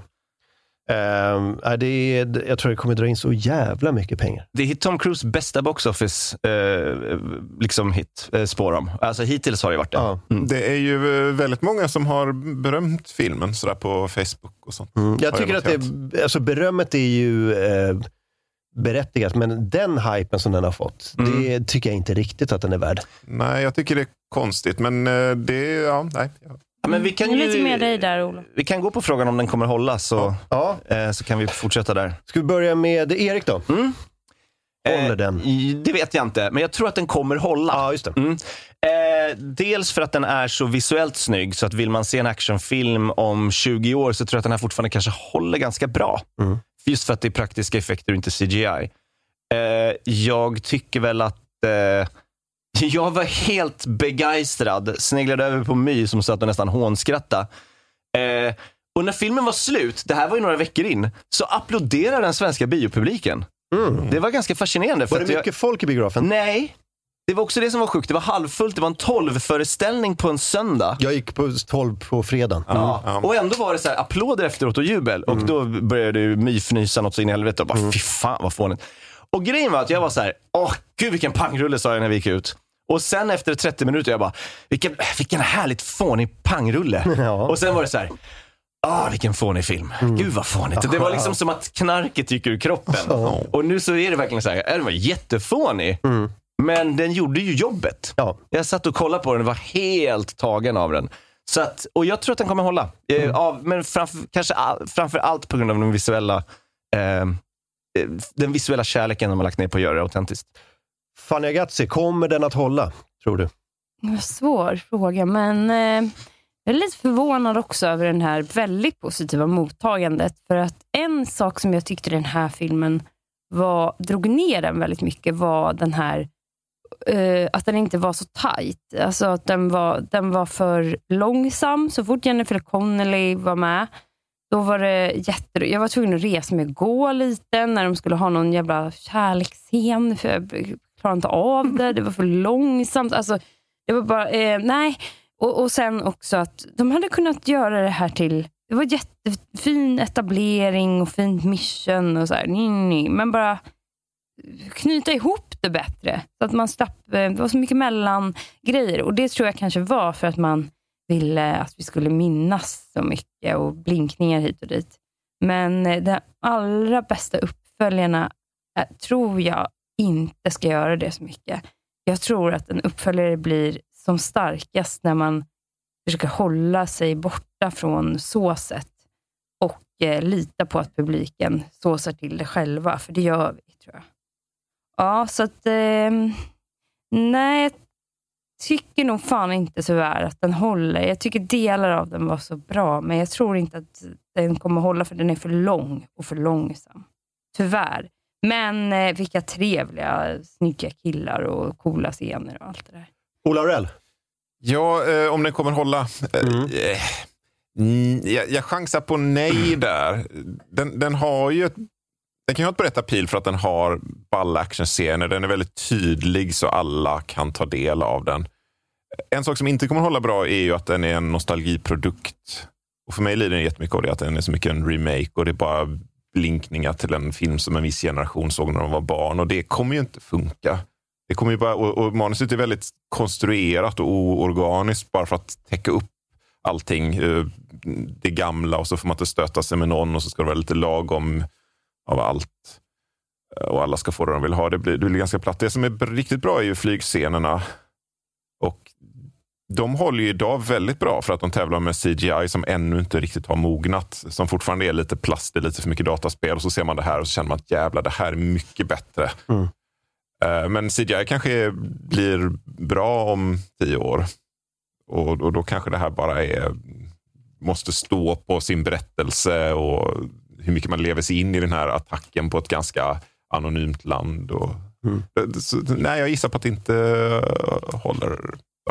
S3: Um, är det, jag tror det kommer dra in så jävla mycket pengar.
S2: Det är Tom Cruise bästa box office eh, liksom hit, eh, spår om. Alltså hittills har det varit det.
S3: Ja.
S5: Mm. Det är ju väldigt många som har berömt filmen sådär på Facebook och sånt.
S3: Mm. Jag tycker jag att det, alltså berömmet är ju eh, berättigat, men den hypen som den har fått, mm. det tycker jag inte riktigt att den är värd.
S5: Nej, jag tycker det är konstigt, men det, ja, nej.
S2: Ja, men vi kan ju,
S4: lite med dig där, Ola.
S2: Vi kan gå på frågan om den kommer hålla, så,
S3: ja.
S2: eh, så kan vi fortsätta där.
S3: Ska vi börja med Erik då?
S2: Mm.
S3: Håller
S2: eh,
S3: den?
S2: Det vet jag inte, men jag tror att den kommer hålla.
S3: Ja, just det.
S2: Mm. Eh, dels för att den är så visuellt snygg, så att vill man se en actionfilm om tjugo år så tror jag att den här fortfarande kanske håller ganska bra.
S3: Mm.
S2: Just för att det är praktiska effekter och inte C G I. Eh, jag tycker väl att eh, jag var helt begeistrad, sneglade över på My som satt och nästan hånskratta. Eh, och när filmen var slut, det här var ju några veckor in, så applåderade den svenska biopubliken.
S3: Mm.
S2: Det var ganska fascinerande. För
S3: var det
S2: att
S3: mycket
S2: jag...
S3: folk i biografen?
S2: Nej, det var också det som var sjukt. Det var halvfullt, det var en tolv-föreställning på en söndag.
S3: Jag gick på tolv på fredagen.
S2: Mm. Ja. Och ändå var det så här applåder efteråt och jubel. Och mm. då började ju My fnysa något så in i helvete och bara, mm. fy fan vad fånigt. Och grejen var att jag var så här, åh gud vilken pangrulle, sa jag när vi gick ut. Och sen efter trettio minuter jag bara, vilken, vilken härligt fånig pangrulle. Ja. Och sen var det så här, ah, vilken fånig film. Mm. Gud vad fånigt. Ja. Det var liksom som att knarket gick ur kroppen. Ja. Och nu så är det verkligen så här, den var jättefånig. Mm. Men den gjorde ju jobbet. Ja. Jag satt och kollade på den och var helt tagen av den. Så att, och jag tror att den kommer hålla. Mm. Eh, av, men framför, kanske all, framför allt på grund av den visuella eh, den visuella kärleken de har lagt ner på att göra det autentiskt.
S3: Fanny Agazzi, kommer den att hålla, tror du?
S4: Svår fråga, men eh, jag är lite förvånad också över den här väldigt positiva mottagandet. För att en sak som jag tyckte den här filmen var, drog ner den väldigt mycket var den här uh, att den inte var så tight. Alltså att den var, den var för långsam. Så fort Jennifer Connelly var med, då var det jätte... Jag var tvungen att resa mig och gå lite när de skulle ha någon jävla kärleksscen. För jag klarade inte av det. Det var för långsamt. Alltså, det var bara... Eh, nej. Och, och sen också att de hade kunnat göra det här till... Det var jättefin etablering och fint mission och så här. Nej, nej. Men bara knyta ihop det bättre. Så att man slapp... Det var så mycket mellan grejer. Och det tror jag kanske var för att man ville att vi skulle minnas så mycket och blinkningar hit och dit. Men de allra bästa uppföljarna är, tror jag inte ska göra det så mycket. Jag tror att en uppföljare blir som starkast när man försöker hålla sig borta från såset och eh, lita på att publiken såsar till det själva. För det gör vi, tror jag. Ja, så att eh, nej, jag tycker nog fan inte så väl att den håller. Jag tycker delar av den var så bra, men jag tror inte att den kommer hålla för den är för lång och för långsam. Tyvärr. Men eh, vilka trevliga, snygga killar och coola scener och allt det där.
S3: Ola Aurell?
S5: Ja, eh, om den kommer hålla...
S3: Mm.
S5: Eh, mm, jag, jag chansar på nej där. Den, den har ju ett... Den kan ju ha ett brett appeal för att den har balla actionscener. Den är väldigt tydlig så alla kan ta del av den. En sak som inte kommer hålla bra är ju att den är en nostalgiprodukt. Och för mig lider den jättemycket av det att den är så mycket en remake och det är bara blinkningar till en film som en viss generation såg när de var barn. Och det kommer ju inte funka. Det kommer ju bara, och, och manuset är väldigt konstruerat och oorganiskt bara för att täcka upp allting. Det gamla och så får man inte stöta sig med någon och så ska det vara lite lagom av allt. Och alla ska få det de vill ha. Det blir, det blir ganska platt. Det som är riktigt bra är ju flygscenerna. Och de håller ju idag väldigt bra för att de tävlar med C G I som ännu inte riktigt har mognat. Som fortfarande är lite plast, det är lite för mycket dataspel. Och så ser man det här och så känner man att jävla, det här är mycket bättre. Mm. Men C G I kanske blir bra om tio år. Och, och då kanske det här bara är måste stå på sin berättelse och hur mycket man lever sig in i den här attacken på ett ganska anonymt land. Och, mm. så, nej, jag gissar på att det inte håller. Ja.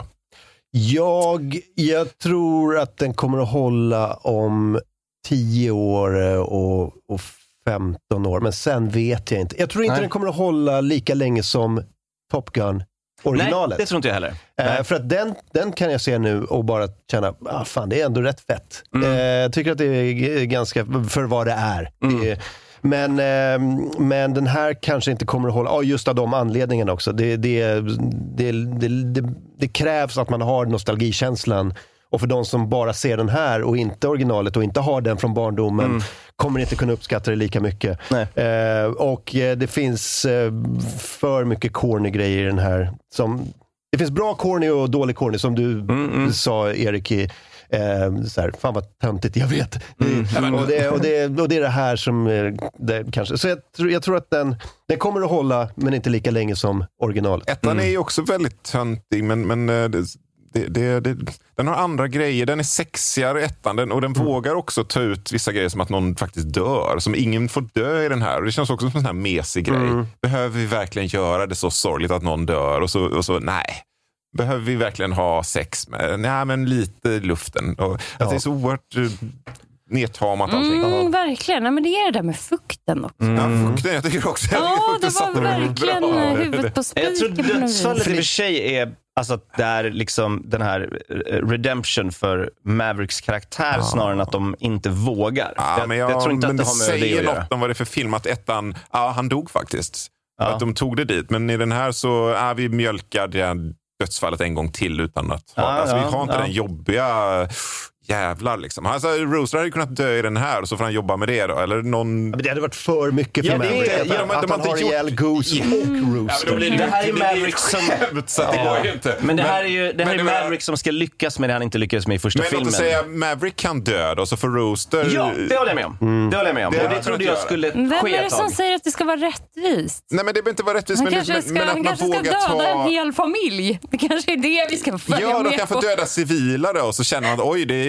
S3: Jag, jag tror att den kommer att hålla om tio år och, och femton år, men sen vet jag inte. Jag tror inte Nej. den kommer att hålla lika länge som Top Gun originalet.
S2: Nej, det tror inte jag heller.
S3: Eh, för att den, den kan jag se nu och bara känna, ah, fan, det är ändå rätt fett. Mm. Eh, jag tycker att det är ganska, för vad det är. Mm. Det är men, eh, men den här kanske inte kommer att hålla, ja, just av de anledningarna också. Det, det, det, det, det, det krävs att man har nostalgikänslan. Och för de som bara ser den här och inte originalet och inte har den från barndomen mm. kommer inte kunna uppskatta det lika mycket. Eh, och eh, det finns eh, för mycket corny grejer i den här. Som, det finns bra corny och dålig corny som du mm, mm. sa, Erik, i, eh, så här, fan vad töntigt, jag vet. Mm. Och, det, och, det, och det är det här som eh, det, kanske. Så jag, jag tror att den, den kommer att hålla, men inte lika länge som originalet.
S5: Ettan
S3: mm.
S5: är ju också väldigt töntig, men, men det, det, det, det, den har andra grejer. Den är sexigare, ettan, den, och den mm. vågar också ta ut vissa grejer som att någon faktiskt dör. Som ingen får dö i den här. Och det känns också som en sån här mesig grej. Mm. Behöver vi verkligen göra det så sorgligt att någon dör? Och så, och så nej. Behöver vi verkligen ha sex med? Nej, men lite luften. Och ja. Att det är så oerhört uh, nedtamat allting.
S4: Mm, verkligen. Nej, men det är det där med fukten också.
S5: Mm. Ja, fukten, jag tycker också.
S4: Ja, det var verkligen huvudet på spiken.
S2: Jag tror dödsfallet i och för sig är alltså där liksom den här redemption för Mavericks karaktär ja. snarare än att de inte vågar.
S5: Ja,
S2: jag,
S5: men jag,
S2: jag tror inte
S5: men
S2: att det,
S5: det
S2: har med
S5: säger
S2: det att
S5: något om vad det är för film att ettan, ja, han dog faktiskt. Ja. Att de tog det dit. Men i den här så är vi mjölkade dödsfallet en gång till utan att ha, ja, alltså,
S2: ja,
S5: vi har inte ja. den jobbiga jävlar liksom. Alltså, Rooster hade kunnat dö i den här och så får han jobba med det då. Eller någon...
S3: Men det hade varit för mycket för
S2: ja,
S3: mig.
S2: Det,
S3: att,
S2: ja,
S3: att, att han har ihjäl Goose mm. och Rooster.
S2: Ja, det, det här är Maverick som...
S5: ja.
S2: inte. Men det här är ju det här är Maverick som ska lyckas med det han inte lyckades med i första
S5: men
S2: filmen.
S5: Men låt säga Maverick kan dö och så får Rooster...
S2: Ja, det håller jag med om. Mm. Det håller jag med om. Det, och det trodde jag skulle ske.
S4: Vem är det som säger att det ska vara rättvist?
S5: Nej, men det behöver inte vara rättvist.
S4: Han
S5: men,
S4: kanske
S5: men,
S4: ska,
S5: men att
S4: han
S5: man
S4: kanske ska döda
S5: ta...
S4: en hel familj. Det kanske är det vi ska följa
S5: ja,
S4: med
S5: de kan
S4: på.
S5: få döda civila då och så känner man att oj, det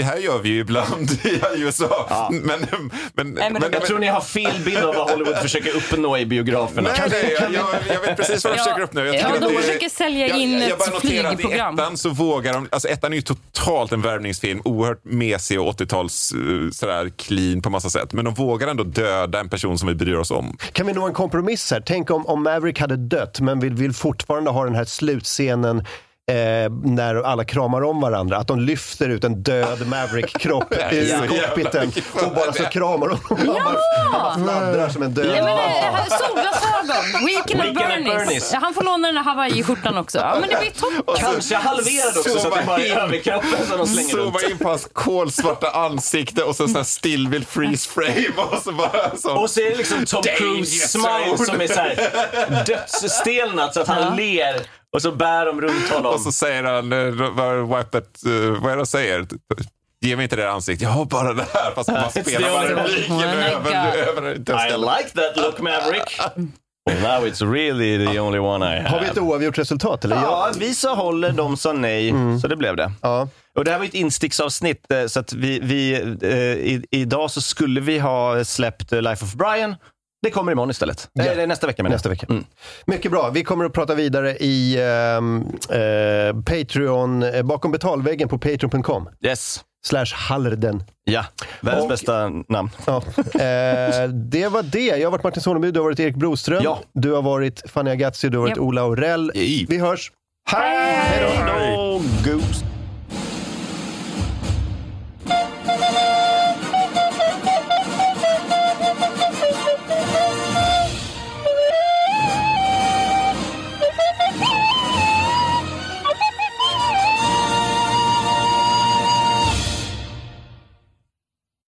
S5: här gör vi ju ibland i U S A. Ja. Men, men, men,
S2: nej, men, men jag tror ni har fel bild av vad Hollywood försöker uppnå i biograferna.
S5: Nej, nej, jag, jag, jag vet precis vad de försöker uppnå. Jag
S4: ja, de
S5: det,
S4: försöker sälja in jag, jag ett flygprogram.
S5: Ettan så vågar de, alltså ettan är ju totalt en värvningsfilm, oerhört mesig och åttio-tals sådär clean på massa sätt. Men de vågar ändå döda en person som vi bryr oss om.
S3: Kan vi nå en kompromiss här? Tänk om, om Maverick hade dött men vill, vill fortfarande ha den här slutscenen Eh, när alla kramar om varandra, att de lyfter ut en död Maverick-kropp ur cockpiten och bara så kramar de och
S4: ja!
S3: han bara fladdrar som en död.
S4: Ja, men det, solglasögon, Weekend at Bernie's. Han får låna den här Hawaii-skjortan också. Ja, men det blir toppen.
S2: Kanske halverad också så att det bara är överkroppen som de slänger
S5: så
S2: runt.
S5: Så var in på hans kolsvarta ansikte och så, så här stillbild freeze frame och så bara så.
S2: Och så är det liksom Tom Cruise smile som är så här dödsstelnat så att han ja. ler. Och så bär de runt honom.
S5: Och så säger han, what, uh, vad är det han säger? Ge mig inte det ansiktet, jag har bara det här. Fast man spelar bara repliken över, över
S2: I like that look, Maverick. Well, now it's really the only one I have.
S3: Har vi ett oavgjort resultat? Eller?
S2: Ja, vi så håller, de sa nej. Mm. Så det blev det.
S3: Ja.
S2: Och det här var ett insticksavsnitt. Så att vi, vi, eh, i, idag så skulle vi ha släppt Life of Brian. Det kommer imorgon istället. Ja. Det är nästa vecka.
S3: Nästa vecka. Mm. Mycket bra. Vi kommer att prata vidare i äh, äh, Patreon, äh, bakom betalväggen på patreon punkt com.
S2: Yes.
S3: Slash Hallerden.
S2: Ja, världens och, bästa namn.
S3: Ja. äh, det var det. Jag har varit Martin Soneby, du har varit Erik Broström.
S2: Ja.
S3: Du har varit Fanny Agazzi, du har varit yep. Ola Orell. Vi hörs.
S2: Hej! Hej då! Goose.